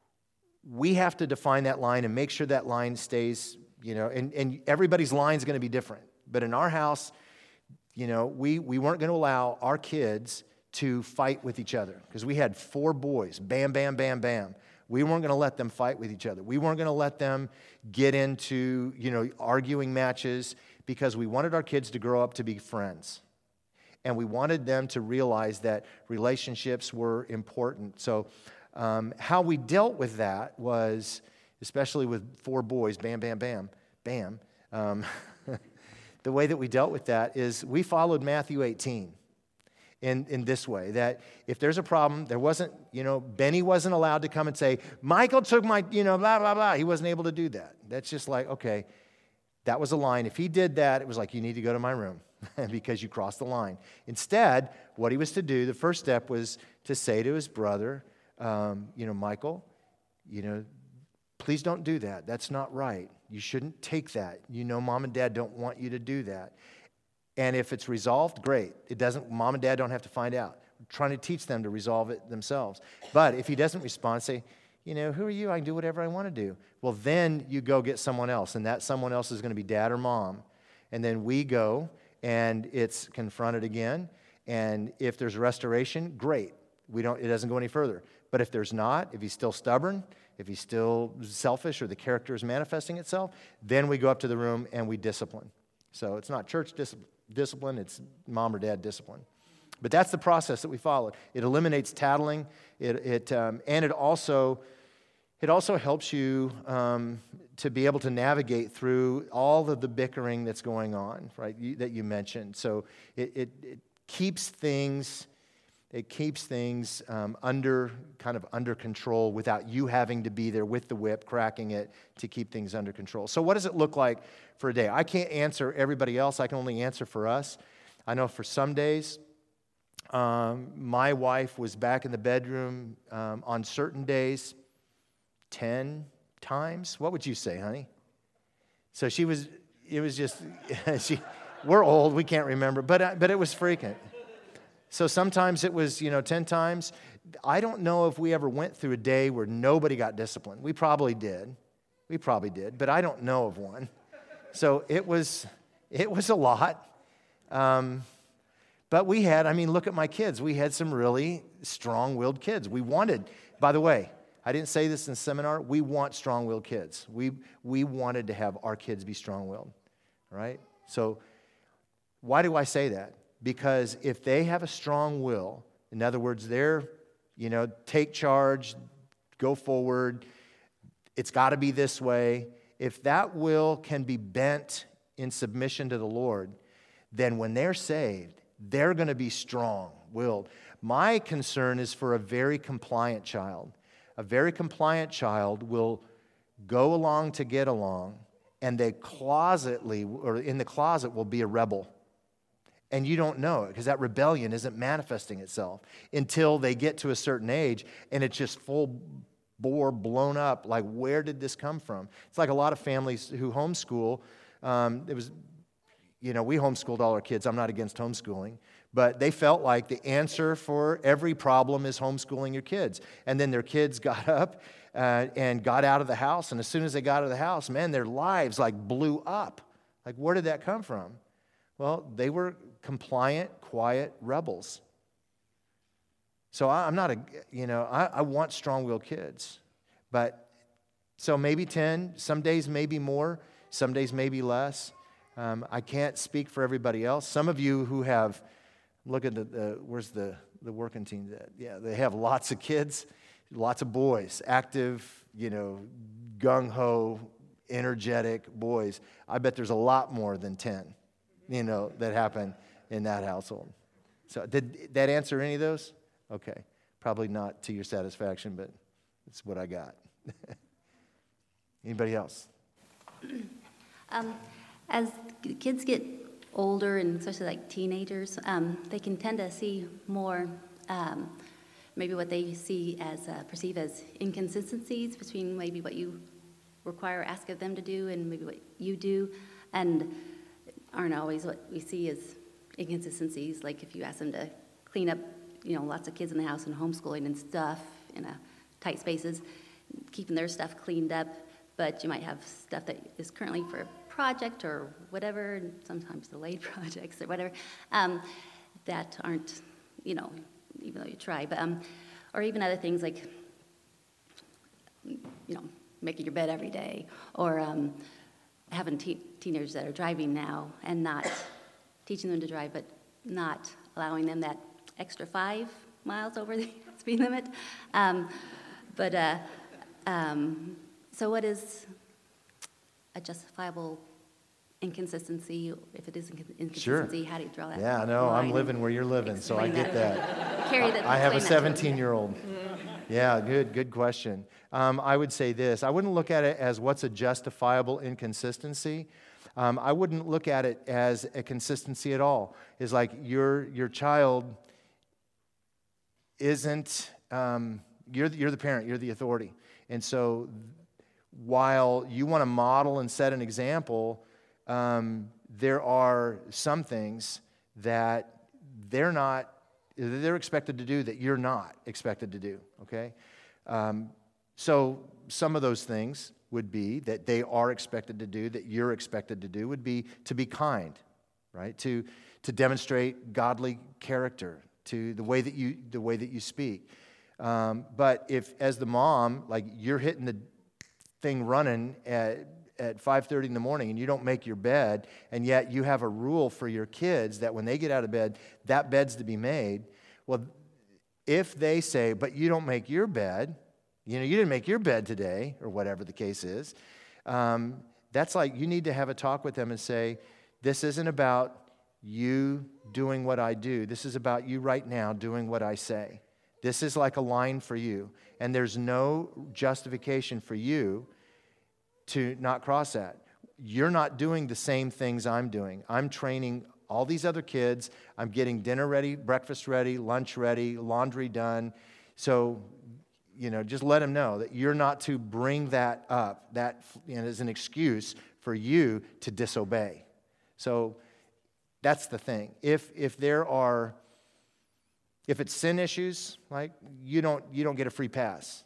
we have to define that line and make sure that line stays, you know, and, and everybody's line is going to be different. But in our house, you know, we, we weren't going to allow our kids to fight with each other because we had four boys, bam, bam, bam, bam. We weren't going to let them fight with each other. We weren't going to let them get into, you know, arguing matches because we wanted our kids to grow up to be friends. And we wanted them to realize that relationships were important. So um, how we dealt with that was, especially with four boys, bam, bam, bam, bam, um, the way that we dealt with that is we followed Matthew eighteen. In, in this way, that if there's a problem, there wasn't, you know, Benny wasn't allowed to come and say, Michael took my, you know, blah, blah, blah. He wasn't able to do that. That's just like, okay, that was a line. If he did that, it was like, you need to go to my room because you crossed the line. Instead, what he was to do, the first step was to say to his brother, um, you know, Michael, you know, please don't do that. That's not right. You shouldn't take that. You know, mom and dad don't want you to do that. And if it's resolved, great. It doesn't, mom and dad don't have to find out. We're trying to teach them to resolve it themselves. But if he doesn't respond, say, you know, who are you? I can do whatever I want to do. Well, then you go get someone else, and that someone else is going to be dad or mom. And then we go, and it's confronted again. And if there's restoration, great. We don't, it doesn't go any further. But if there's not, if he's still stubborn, if he's still selfish or the character is manifesting itself, then we go up to the room and we discipline. So it's not church discipline. Discipline, it's mom or dad discipline. But that's the process that we followed. It eliminates tattling, it, it, um, and it also, it also helps you um, to be able to navigate through all of the bickering that's going on, right, you, that you mentioned. So it, it, it keeps things, it keeps things um, under, kind of under control without you having to be there with the whip, cracking it to keep things under control. So what does it look like for a day? I can't answer everybody else. I can only answer for us. I know for some days, um, my wife was back in the bedroom um, on certain days ten times. What would you say, honey? So she was, it was just, she, we're old, we can't remember, but, uh, but it was frequent. So sometimes it was, you know, ten times. I don't know if we ever went through a day where nobody got disciplined. We probably did. We probably did, but I don't know of one. So it was, it was a lot. Um, but we had, I mean, look at my kids. We had some really strong-willed kids. We wanted, by the way, I didn't say this in seminar, we want strong-willed kids. We, we wanted to have our kids be strong-willed, right? So why do I say that? Because if they have a strong will, in other words, they're, you know, take charge, go forward, it's got to be this way. If that will can be bent in submission to the Lord, then when they're saved, they're going to be strong-willed. My concern is for a very compliant child. A very compliant child will go along to get along, and they closetly, or in the closet, will be a rebel. And you don't know it because that rebellion isn't manifesting itself until they get to a certain age and it's just full bore, blown up. Like, where did this come from? It's like a lot of families who homeschool. Um, it was, you know, we homeschooled all our kids. I'm not against homeschooling. But they felt like the answer for every problem is homeschooling your kids. And then their kids got up uh, and got out of the house. And as soon as they got out of the house, man, their lives like blew up. Like, where did that come from? Well, they were compliant, quiet rebels. So I, I'm not a, you know, I, I want strong-willed kids. But, so maybe ten, some days maybe more, some days maybe less. Um, I can't speak for everybody else. Some of you who have, look at the, the where's the, the working team at? Yeah, they have lots of kids, lots of boys, active, you know, gung-ho, energetic boys. I bet there's a lot more than ten, you know, that happen in that household. So did that answer any of those? Okay. Probably not to your satisfaction, but it's what I got. Anybody else? Um, as kids get older, and especially like teenagers, um, they can tend to see more, um, maybe what they see as, uh, perceive as inconsistencies between maybe what you require or ask of them to do and maybe what you do, and aren't always what we see as inconsistencies, like if you ask them to clean up, you know, lots of kids in the house and homeschooling and stuff in a tight spaces, keeping their stuff cleaned up, but you might have stuff that is currently for a project or whatever, and sometimes delayed projects or whatever, um, that aren't, you know, even though you try, but, um, or even other things like, you know, making your bed every day, or um, having te- teenagers that are driving now and not teaching them to drive, but not allowing them that extra five miles over the speed limit. Um, but, uh, um, so what is a justifiable inconsistency? If it is incon- inconsistency, how do you draw that Yeah, no, line? I'm living where you're living, so I Explain get that. Carry that. I have a explain that to them. seventeen-year-old. Yeah, good, good question. Um, I would say this. I wouldn't look at it as what's a justifiable inconsistency. Um, I wouldn't look at it as a consistency at all. It's like your your child isn't, um, you're, the, you're the parent, you're the authority. And so while you want to model and set an example, um, there are some things that they're not, they're expected to do that you're not expected to do, okay? Um, so some of those things would be that they are expected to do, that you're expected to do, would be to be kind, right? To, to demonstrate godly character, to the way that you, the way that you speak. Um, but if, as the mom, like you're hitting the thing running at, at five thirty in the morning and you don't make your bed, and yet you have a rule for your kids that when they get out of bed, that bed's to be made. Well, if they say, but you don't make your bed, you know, you didn't make your bed today, or whatever the case is, um, that's like you need to have a talk with them and say, this isn't about you doing what I do. This is about you right now doing what I say. This is like a line for you, and there's no justification for you to not cross that. You're not doing the same things I'm doing. I'm training all these other kids. I'm getting dinner ready, breakfast ready, lunch ready, laundry done. So, you know, just let them know that you're not to bring that up, that, you know, as an excuse for you to disobey. So that's the thing. If if there are, if it's sin issues, like you don't you don't get a free pass.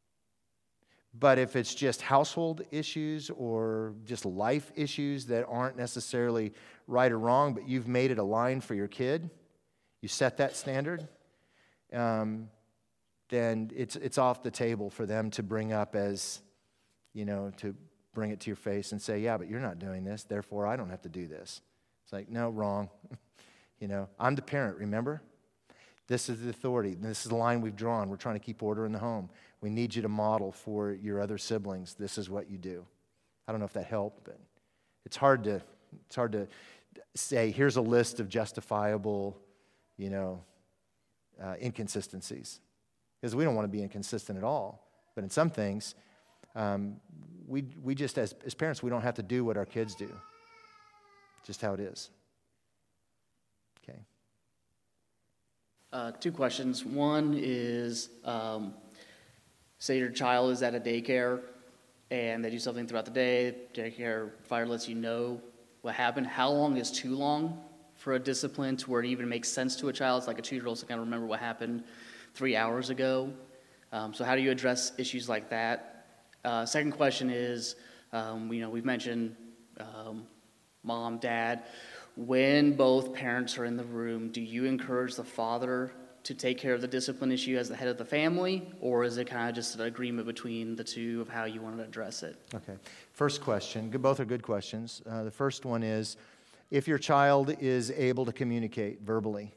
But if it's just household issues or just life issues that aren't necessarily right or wrong, but you've made it a line for your kid, you set that standard, um, then it's it's off the table for them to bring up as, you know, to bring it to your face and say, yeah, but you're not doing this, therefore I don't have to do this. It's like, no, wrong. You know, I'm the parent, remember? This is the authority. This is the line we've drawn. We're trying to keep order in the home. We need you to model for your other siblings. This is what you do. I don't know if that helped, but it's hard to it's hard to say, here's a list of justifiable, you know, uh, inconsistencies. Because we don't want to be inconsistent at all. But in some things, um, we we just, as, as parents, we don't have to do what our kids do. Just how it is. Okay. Uh, two questions. One is, um, say your child is at a daycare and they do something throughout the day, daycare provider lets you know what happened. How long is too long for a discipline to where it even makes sense to a child? It's like a two-year-old to kind of remember what happened three hours ago. Um, so how do you address issues like that? Uh, second question is, um, you know, we've mentioned um, mom, dad. When both parents are in the room, do you encourage the father to take care of the discipline issue as the head of the family, or is it kind of just an agreement between the two of how you want to address it? Okay. First question. Good- Both are good questions. Uh, the first one is, if your child is able to communicate verbally,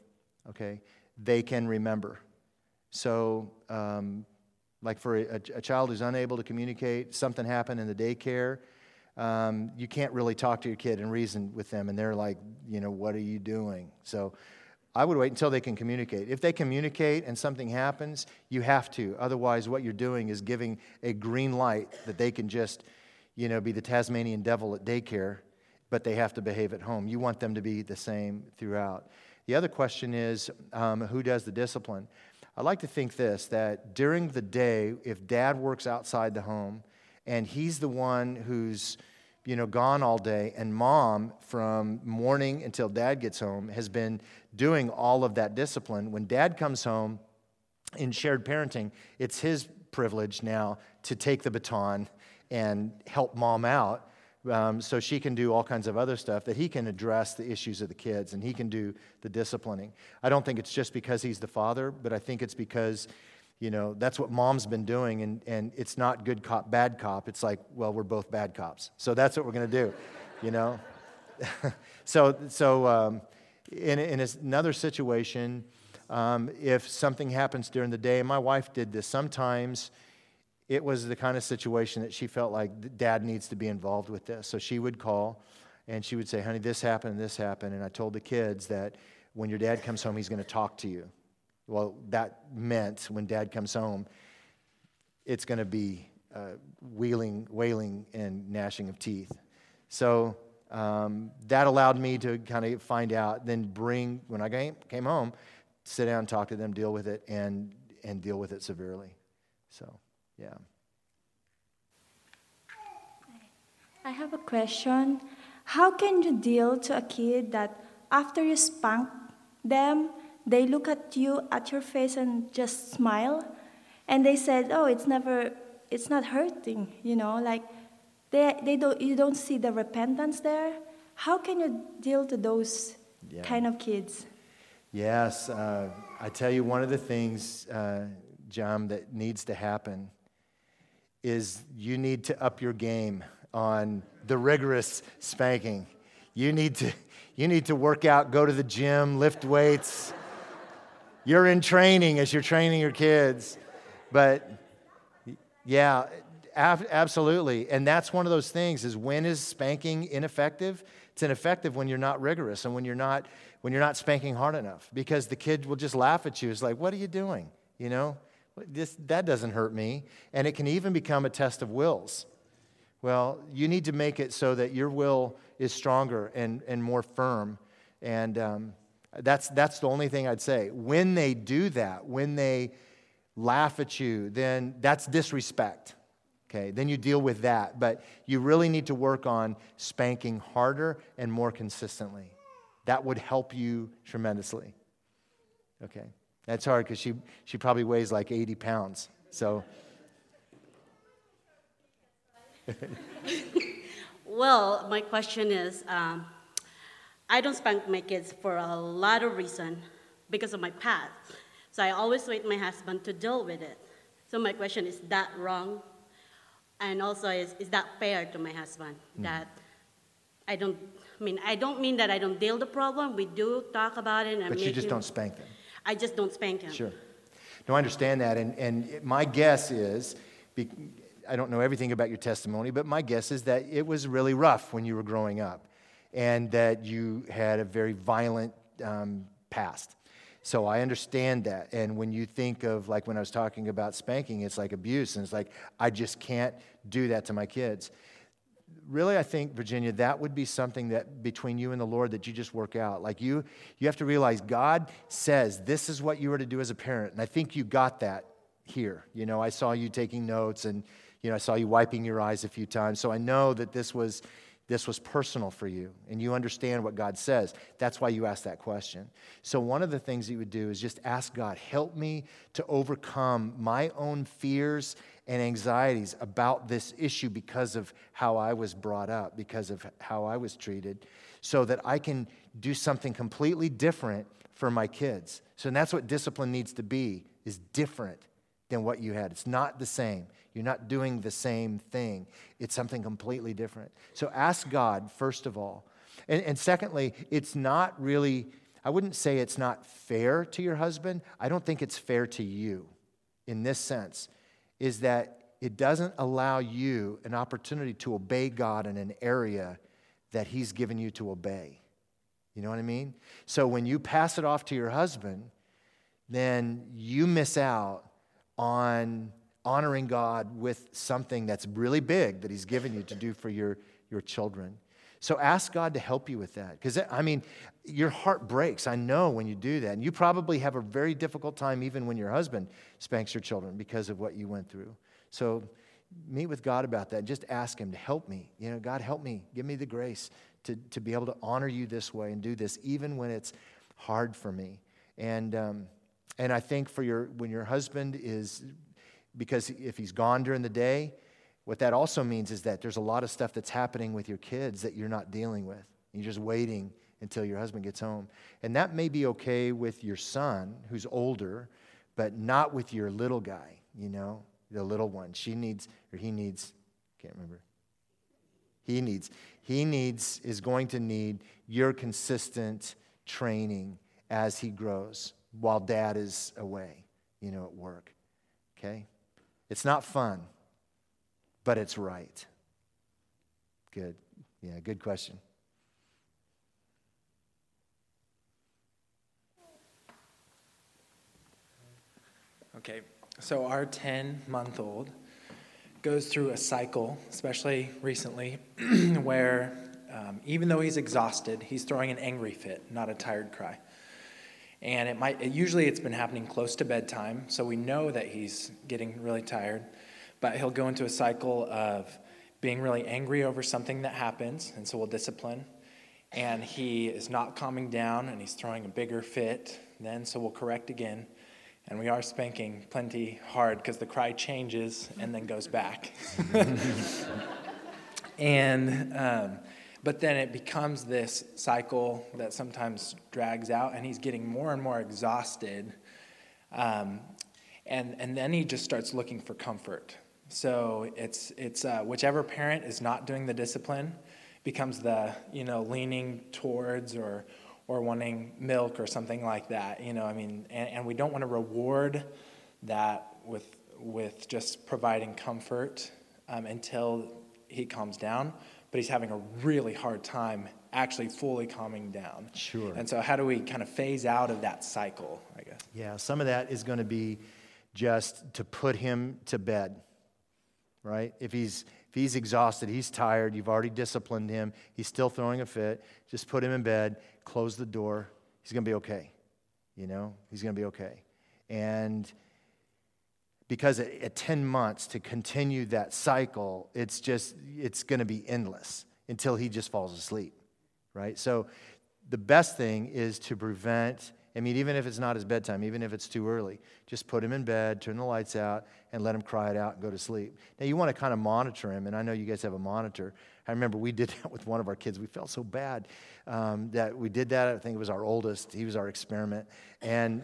okay, they can remember. So, um, like for a, a child who's unable to communicate, something happened in the daycare, um, you can't really talk to your kid and reason with them, and they're like, you know, what are you doing? So I would wait until they can communicate. If they communicate and something happens, you have to. Otherwise, what you're doing is giving a green light that they can just, you know, be the Tasmanian devil at daycare, but they have to behave at home. You want them to be the same throughout. The other question is, um, who does the discipline? I like to think this, that during the day, if dad works outside the home and he's the one who's, you know, gone all day, and mom from morning until dad gets home has been doing all of that discipline, when dad comes home in shared parenting, it's his privilege now to take the baton and help mom out. Um, so she can do all kinds of other stuff, that he can address the issues of the kids and he can do the disciplining. I don't think it's just because he's the father, but I think it's because, you know, that's what mom's been doing, and, and it's not good cop, bad cop. It's like, well, we're both bad cops. So that's what we're going to do, you know? so so um, in, in another situation, um, if something happens during the day, and my wife did this sometimes, it was the kind of situation that she felt like dad needs to be involved with this. So she would call and she would say, honey, this happened, this happened. And I told the kids that when your dad comes home, he's going to talk to you. Well, that meant when dad comes home, it's going to be uh, wheeling, wailing, and gnashing of teeth. So um, that allowed me to kind of find out, then bring, when I came, came home, sit down, talk to them, deal with it, and and deal with it severely. So. Yeah. I have a question. How can you deal to a kid that after you spank them, they look at you, at your face, and just smile, and they said, "Oh, it's never, it's not hurting," you know, like they they don't, you don't see the repentance there. How can you deal to those yeah. kind of kids? Yes, uh, I tell you, one of the things, uh, John, that needs to happen is you need to up your game on the rigorous spanking. You need to you need to work out, go to the gym, lift weights. You're in training as you're training your kids. But yeah, ab- absolutely. And that's one of those things, is when is spanking ineffective? It's ineffective when you're not rigorous and when you're not when you're not spanking hard enough, because the kid will just laugh at you. It's like, what are you doing? You know? This, that doesn't hurt me. And it can even become a test of wills. Well, you need to make it so that your will is stronger and, and more firm. And um, that's, that's the only thing I'd say. When they do that, when they laugh at you, then that's disrespect. Okay, then you deal with that. But you really need to work on spanking harder and more consistently. That would help you tremendously. Okay. That's hard because she, she probably weighs like eighty pounds. So. Well, my question is, um, I don't spank my kids for a lot of reasons because of my past. So I always wait my husband to deal with it. So my question is, that wrong? And also, is, is that fair to my husband? Mm. That I don't, I mean, I don't mean that I don't deal the problem. We do talk about it. And but you just him, don't spank them. I just don't spank him. Sure. No, I understand that. And, and my guess is, I don't know everything about your testimony, but my guess is that it was really rough when you were growing up and that you had a very violent um, past. So I understand that. And when you think of, like when I was talking about spanking, it's like abuse. And it's like, I just can't do that to my kids. Really, I think, Virginia, that would be something that between you and the Lord that you just work out. Like you, you have to realize God says this is what you are to do as a parent. And I think you got that here. You know, I saw you taking notes and, you know, I saw you wiping your eyes a few times. So I know that this was this was personal for you and you understand what God says. That's why you asked that question. So one of the things you would do is just ask God, help me to overcome my own fears and anxieties about this issue because of how I was brought up, because of how I was treated, so that I can do something completely different for my kids. So that's what discipline needs to be, is different than what you had. It's not the same. You're not doing the same thing. It's something completely different. So ask God, first of all. And, and secondly, it's not really, I wouldn't say it's not fair to your husband. I don't think it's fair to you in this sense, is that it doesn't allow you an opportunity to obey God in an area that he's given you to obey. You know what I mean? So when you pass it off to your husband, then you miss out on honoring God with something that's really big that he's given you to do for your, your children. So ask God to help you with that. Because, I mean, your heart breaks, I know, when you do that. And you probably have a very difficult time even when your husband spanks your children because of what you went through. So meet with God about that. Just ask him to help me. You know, God, help me. Give me the grace to, to be able to honor you this way and do this even when it's hard for me. And um, and I think for your when your husband is, because if he's gone during the day, what that also means is that there's a lot of stuff that's happening with your kids that you're not dealing with. You're just waiting until your husband gets home. And that may be okay with your son, who's older, but not with your little guy, you know, the little one. She needs, or he needs, can't remember. He needs, he needs, is going to need your consistent training as he grows while dad is away, you know, at work, okay? It's not fun, but it's right. Good. Yeah, good question. Okay, so our ten-month-old goes through a cycle, especially recently, where um, even though he's exhausted, he's throwing an angry fit, not a tired cry. And it might, it, usually it's been happening close to bedtime, so we know that he's getting really tired, but he'll go into a cycle of being really angry over something that happens, and so we'll discipline, and he is not calming down, and he's throwing a bigger fit then, so we'll correct again, and we are spanking plenty hard because the cry changes and then goes back. and um, But then it becomes this cycle that sometimes drags out, and he's getting more and more exhausted. Um, and, and then he just starts looking for comfort. So it's it's uh, whichever parent is not doing the discipline becomes the, you know, leaning towards or or wanting milk or something like that. You know, I mean, and, and we don't want to reward that with with just providing comfort um, until he calms down. But he's having a really hard time actually fully calming down. Sure. And so how do we kind of phase out of that cycle, I guess? Yeah, some of that is going to be just to put him to bed, right? If he's if he's exhausted, he's tired, you've already disciplined him, he's still throwing a fit, just put him in bed, close the door, he's going to be okay. You know, he's going to be okay. And because at, at ten months, to continue that cycle, it's just, it's going to be endless until he just falls asleep, right? So the best thing is to prevent, I mean, even if it's not his bedtime, even if it's too early, just put him in bed, turn the lights out, and let him cry it out and go to sleep. Now, you want to kind of monitor him, and I know you guys have a monitor. I remember we did that with one of our kids. We felt so bad um, that we did that. I think it was our oldest. He was our experiment. And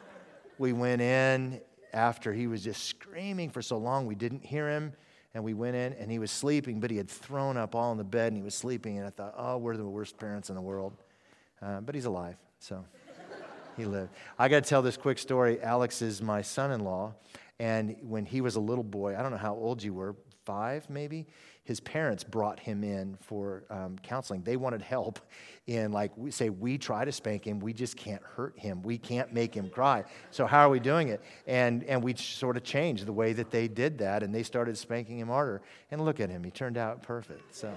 we went in after he was just screaming for so long, we didn't hear him, and we went in, and he was sleeping, but he had thrown up all in the bed, and he was sleeping, and I thought, oh, we're the worst parents in the world. Uh, but he's alive, so he lived. I got to tell this quick story. Alex is my son-in-law, and when he was a little boy, I don't know how old you were, five maybe, his parents brought him in for um, counseling. They wanted help in, like, we say, we try to spank him, we just can't hurt him. We can't make him cry. So how are we doing it? And and we sort of changed the way that they did that, and they started spanking him harder. And look at him, he turned out perfect. So.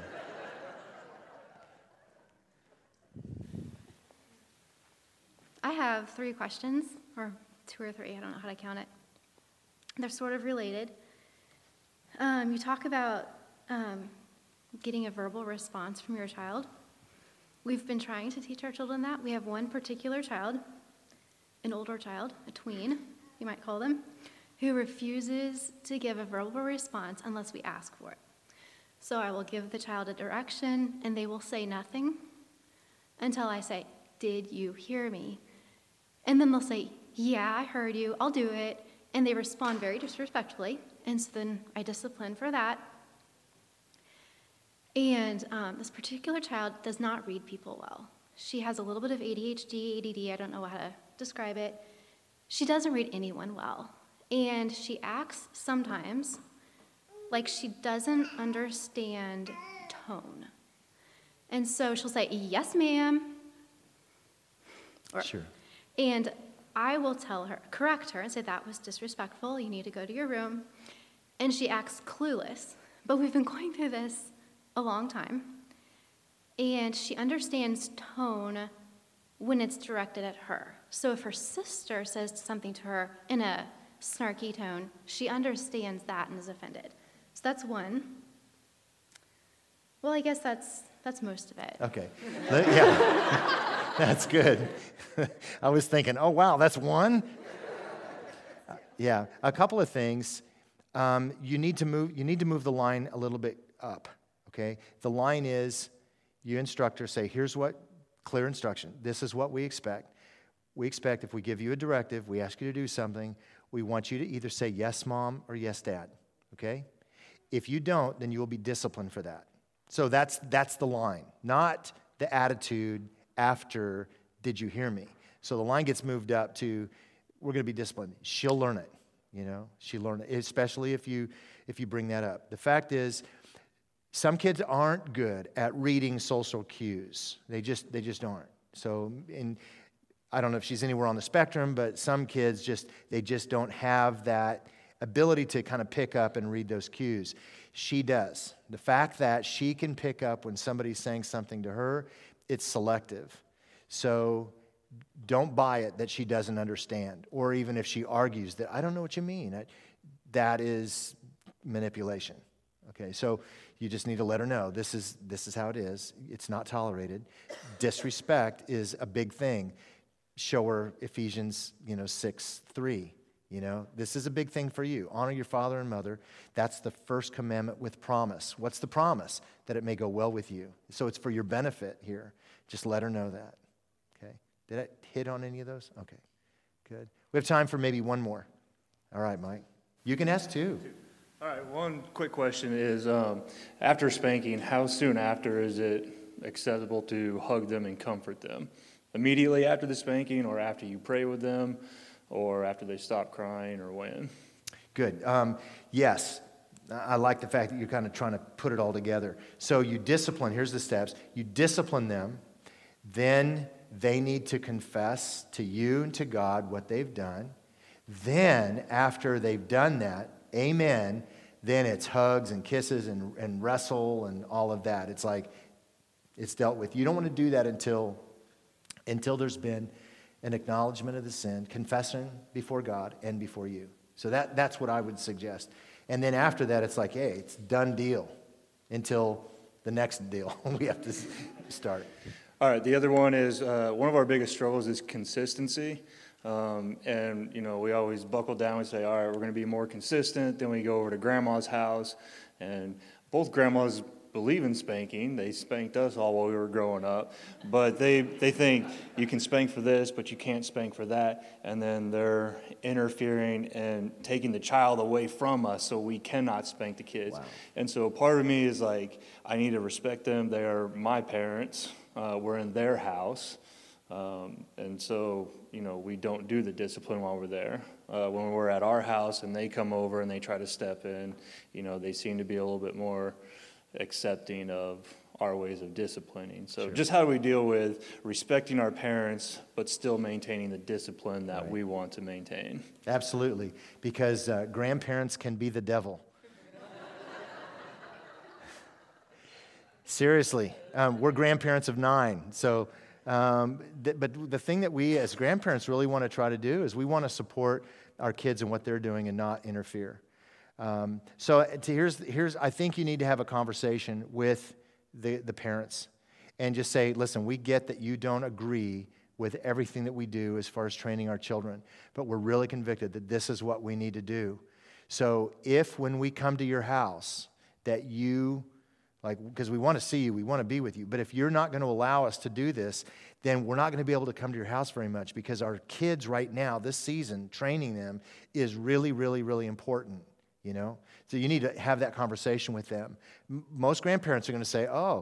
I have three questions, or two or three, I don't know how to count it. They're sort of related. Um, you talk about um, getting a verbal response from your child. We've been trying to teach our children that. We have one particular child, an older child, a tween, you might call them, who refuses to give a verbal response unless we ask for it. So I will give the child a direction, and they will say nothing until I say, "Did you hear me?" And then they'll say, "Yeah, I heard you, I'll do it." And they respond very disrespectfully, and so then I discipline for that. And um, this particular child does not read people well. She has a little bit of A D H D, A D D, I don't know how to describe it. She doesn't read anyone well. And she acts sometimes like she doesn't understand tone. And so she'll say, yes, ma'am. Or, Sure. And I will tell her, correct her, and say, that was disrespectful. You need to go to your room. And she acts clueless. But we've been going through this a long time. And she understands tone when it's directed at her. So if her sister says something to her in a snarky tone, she understands that and is offended. So that's one. Well, I guess that's that's most of it. Okay. Yeah. That's good. I was thinking, oh, wow, that's one? Yeah. A couple of things. Um, you need to move you need to move the line a little bit up, okay? The line is, you instructor say, here's what, clear instruction. This is what we expect. We expect if we give you a directive, we ask you to do something, we want you to either say yes, mom, or yes, dad, okay? If you don't, then you will be disciplined for that. So that's that's the line, not the attitude after, did you hear me? So the line gets moved up to, we're going to be disciplined. She'll learn it, you know? She'll learn it, especially if you if you bring that up. The fact is, some kids aren't good at reading social cues. They just they just aren't. So, in I don't know if she's anywhere on the spectrum, but some kids just they just don't have that ability to kind of pick up and read those cues. She does. The fact that she can pick up when somebody's saying something to her, it's selective. So don't buy it that she doesn't understand, or even if she argues that, I don't know what you mean. That is manipulation. Okay, so you just need to let her know this is this is how it is. It's not tolerated. Disrespect is a big thing. Show her Ephesians, you know, six three. You know, this is a big thing for you. Honor your father and mother. That's the first commandment with promise. What's the promise? That it may go well with you. So it's for your benefit here. Just let her know that. Okay. Did I hit on any of those? Okay. Good. We have time for maybe one more. All right, Mike. You can ask two. All right, one quick question is, um, after spanking, how soon after is it acceptable to hug them and comfort them? Immediately after the spanking, or after you pray with them, or after they stop crying, or when? Good. Um, yes. I like the fact that you're kind of trying to put it all together. So you discipline, here's the steps. You discipline them, then they need to confess to you and to God what they've done. Then, after they've done that, amen, then it's hugs and kisses and, and wrestle and all of that. It's like it's dealt with. You don't want to do that until, until there's been an acknowledgement of the sin, confessing before God and before you. So that, that's what I would suggest. And then after that, it's like, hey, it's done deal until the next deal. We have to start. All right, the other one is, uh, one of our biggest struggles is consistency. Um, and, you know, we always buckle down and say, all right, we're going to be more consistent. Then we go over to grandma's house, and both grandmas believe in spanking. They spanked us all while we were growing up. But they, they think you can spank for this, but you can't spank for that. And then they're interfering and taking the child away from us, so we cannot spank the kids. Wow. And so part of me is like, I need to respect them. They are my parents. Uh, we're in their house. Um, and so, you know, we don't do the discipline while we're there. Uh, when we're at our house and they come over and they try to step in, you know, they seem to be a little bit more accepting of our ways of disciplining. So Sure. just how do we deal with respecting our parents, but still maintaining the discipline that Right. we want to maintain? Absolutely, because uh, grandparents can be the devil. Seriously, um, we're grandparents of nine, so... Um, th- but the thing that we as grandparents really want to try to do is we want to support our kids and what they're doing and not interfere. Um, so to here's, here's, I think you need to have a conversation with the, the parents and just say, listen, we get that you don't agree with everything that we do as far as training our children, but we're really convicted that this is what we need to do. So if when we come to your house that you... Like, because we want to see you, we want to be with you. But if you're not going to allow us to do this, then we're not going to be able to come to your house very much, because our kids right now, this season, training them is really, really, really important, you know? So you need to have that conversation with them. M- most grandparents are going to say, oh,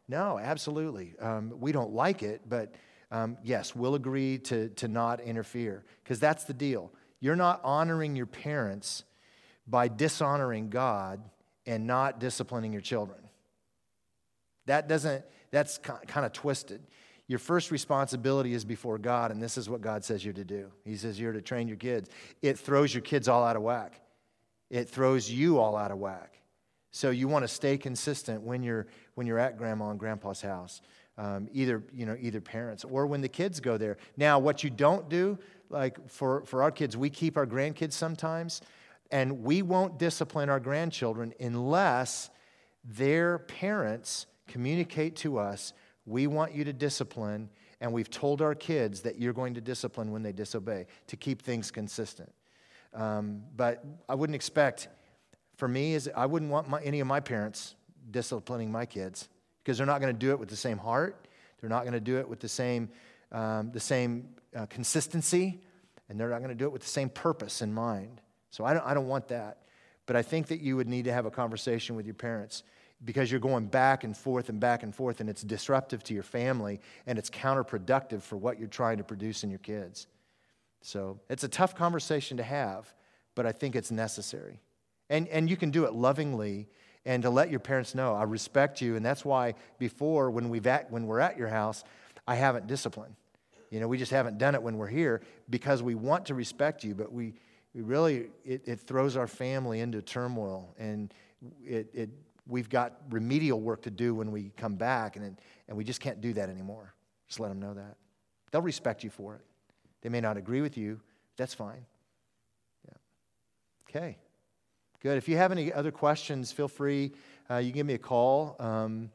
No, absolutely. Um, we don't like it, but um, yes, we'll agree to, to not interfere, because that's the deal. You're not honoring your parents by dishonoring God and not disciplining your children. That doesn't, that's kind of twisted. Your first responsibility is before God, and this is what God says you're to do. He says you're to train your kids. It throws your kids all out of whack. It throws you all out of whack. So you want to stay consistent when you're when you're at grandma and grandpa's house, um, either you know either parents or when the kids go there. Now, what you don't do, like for for our kids, we keep our grandkids sometimes, and we won't discipline our grandchildren unless their parents communicate to us, we want you to discipline, and we've told our kids that you're going to discipline when they disobey to keep things consistent. Um, but I wouldn't expect. For me, is I wouldn't want my, any of my parents disciplining my kids, because they're not going to do it with the same heart. They're not going to do it with the same, um, the same uh, consistency, and they're not going to do it with the same purpose in mind. So I don't, I don't want that. But I think that you would need to have a conversation with your parents, because you're going back and forth and back and forth, and it's disruptive to your family, and it's counterproductive for what you're trying to produce in your kids. So it's a tough conversation to have, but I think it's necessary. And and you can do it lovingly, and to let your parents know, I respect you, and that's why before, when we've at, when we're at your house, I haven't disciplined. You know, we just haven't done it when we're here, because we want to respect you, but we, we really, it, it throws our family into turmoil, and it, it we've got remedial work to do when we come back, and and we just can't do that anymore. Just let them know that. They'll respect you for it. They may not agree with you. That's fine. Yeah. Okay. Good. If you have any other questions, feel free. Uh, you can give me a call. Um,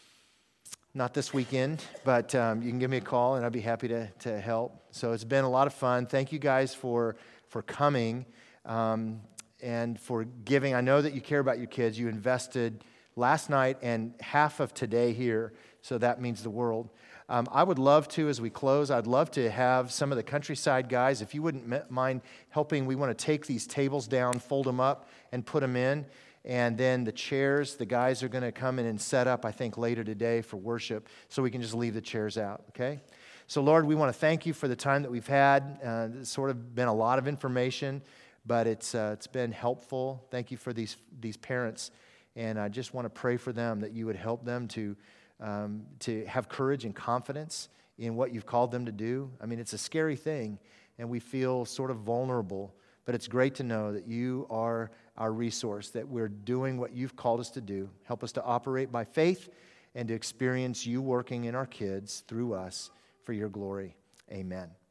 not this weekend, but um, you can give me a call, and I'd be happy to to help. So it's been a lot of fun. Thank you guys for for coming um, and for giving. I know that you care about your kids. You invested last night and half of today here, so that means the world. Um, I would love to, as we close, I'd love to have some of the Countryside guys, if you wouldn't m- mind helping, we want to take these tables down, fold them up, and put them in. And then the chairs, the guys are going to come in and set up, I think, later today for worship, so we can just leave the chairs out, okay? So, Lord, we want to thank you for the time that we've had. Uh, it's sort of been a lot of information, but it's uh, it's been helpful. Thank you for these these parents, and I just want to pray for them, that you would help them to Um, to have courage and confidence in what you've called them to do. I mean, it's a scary thing, and we feel sort of vulnerable, but it's great to know that you are our resource, that we're doing what you've called us to do. Help us to operate by faith and to experience you working in our kids through us for your glory. Amen.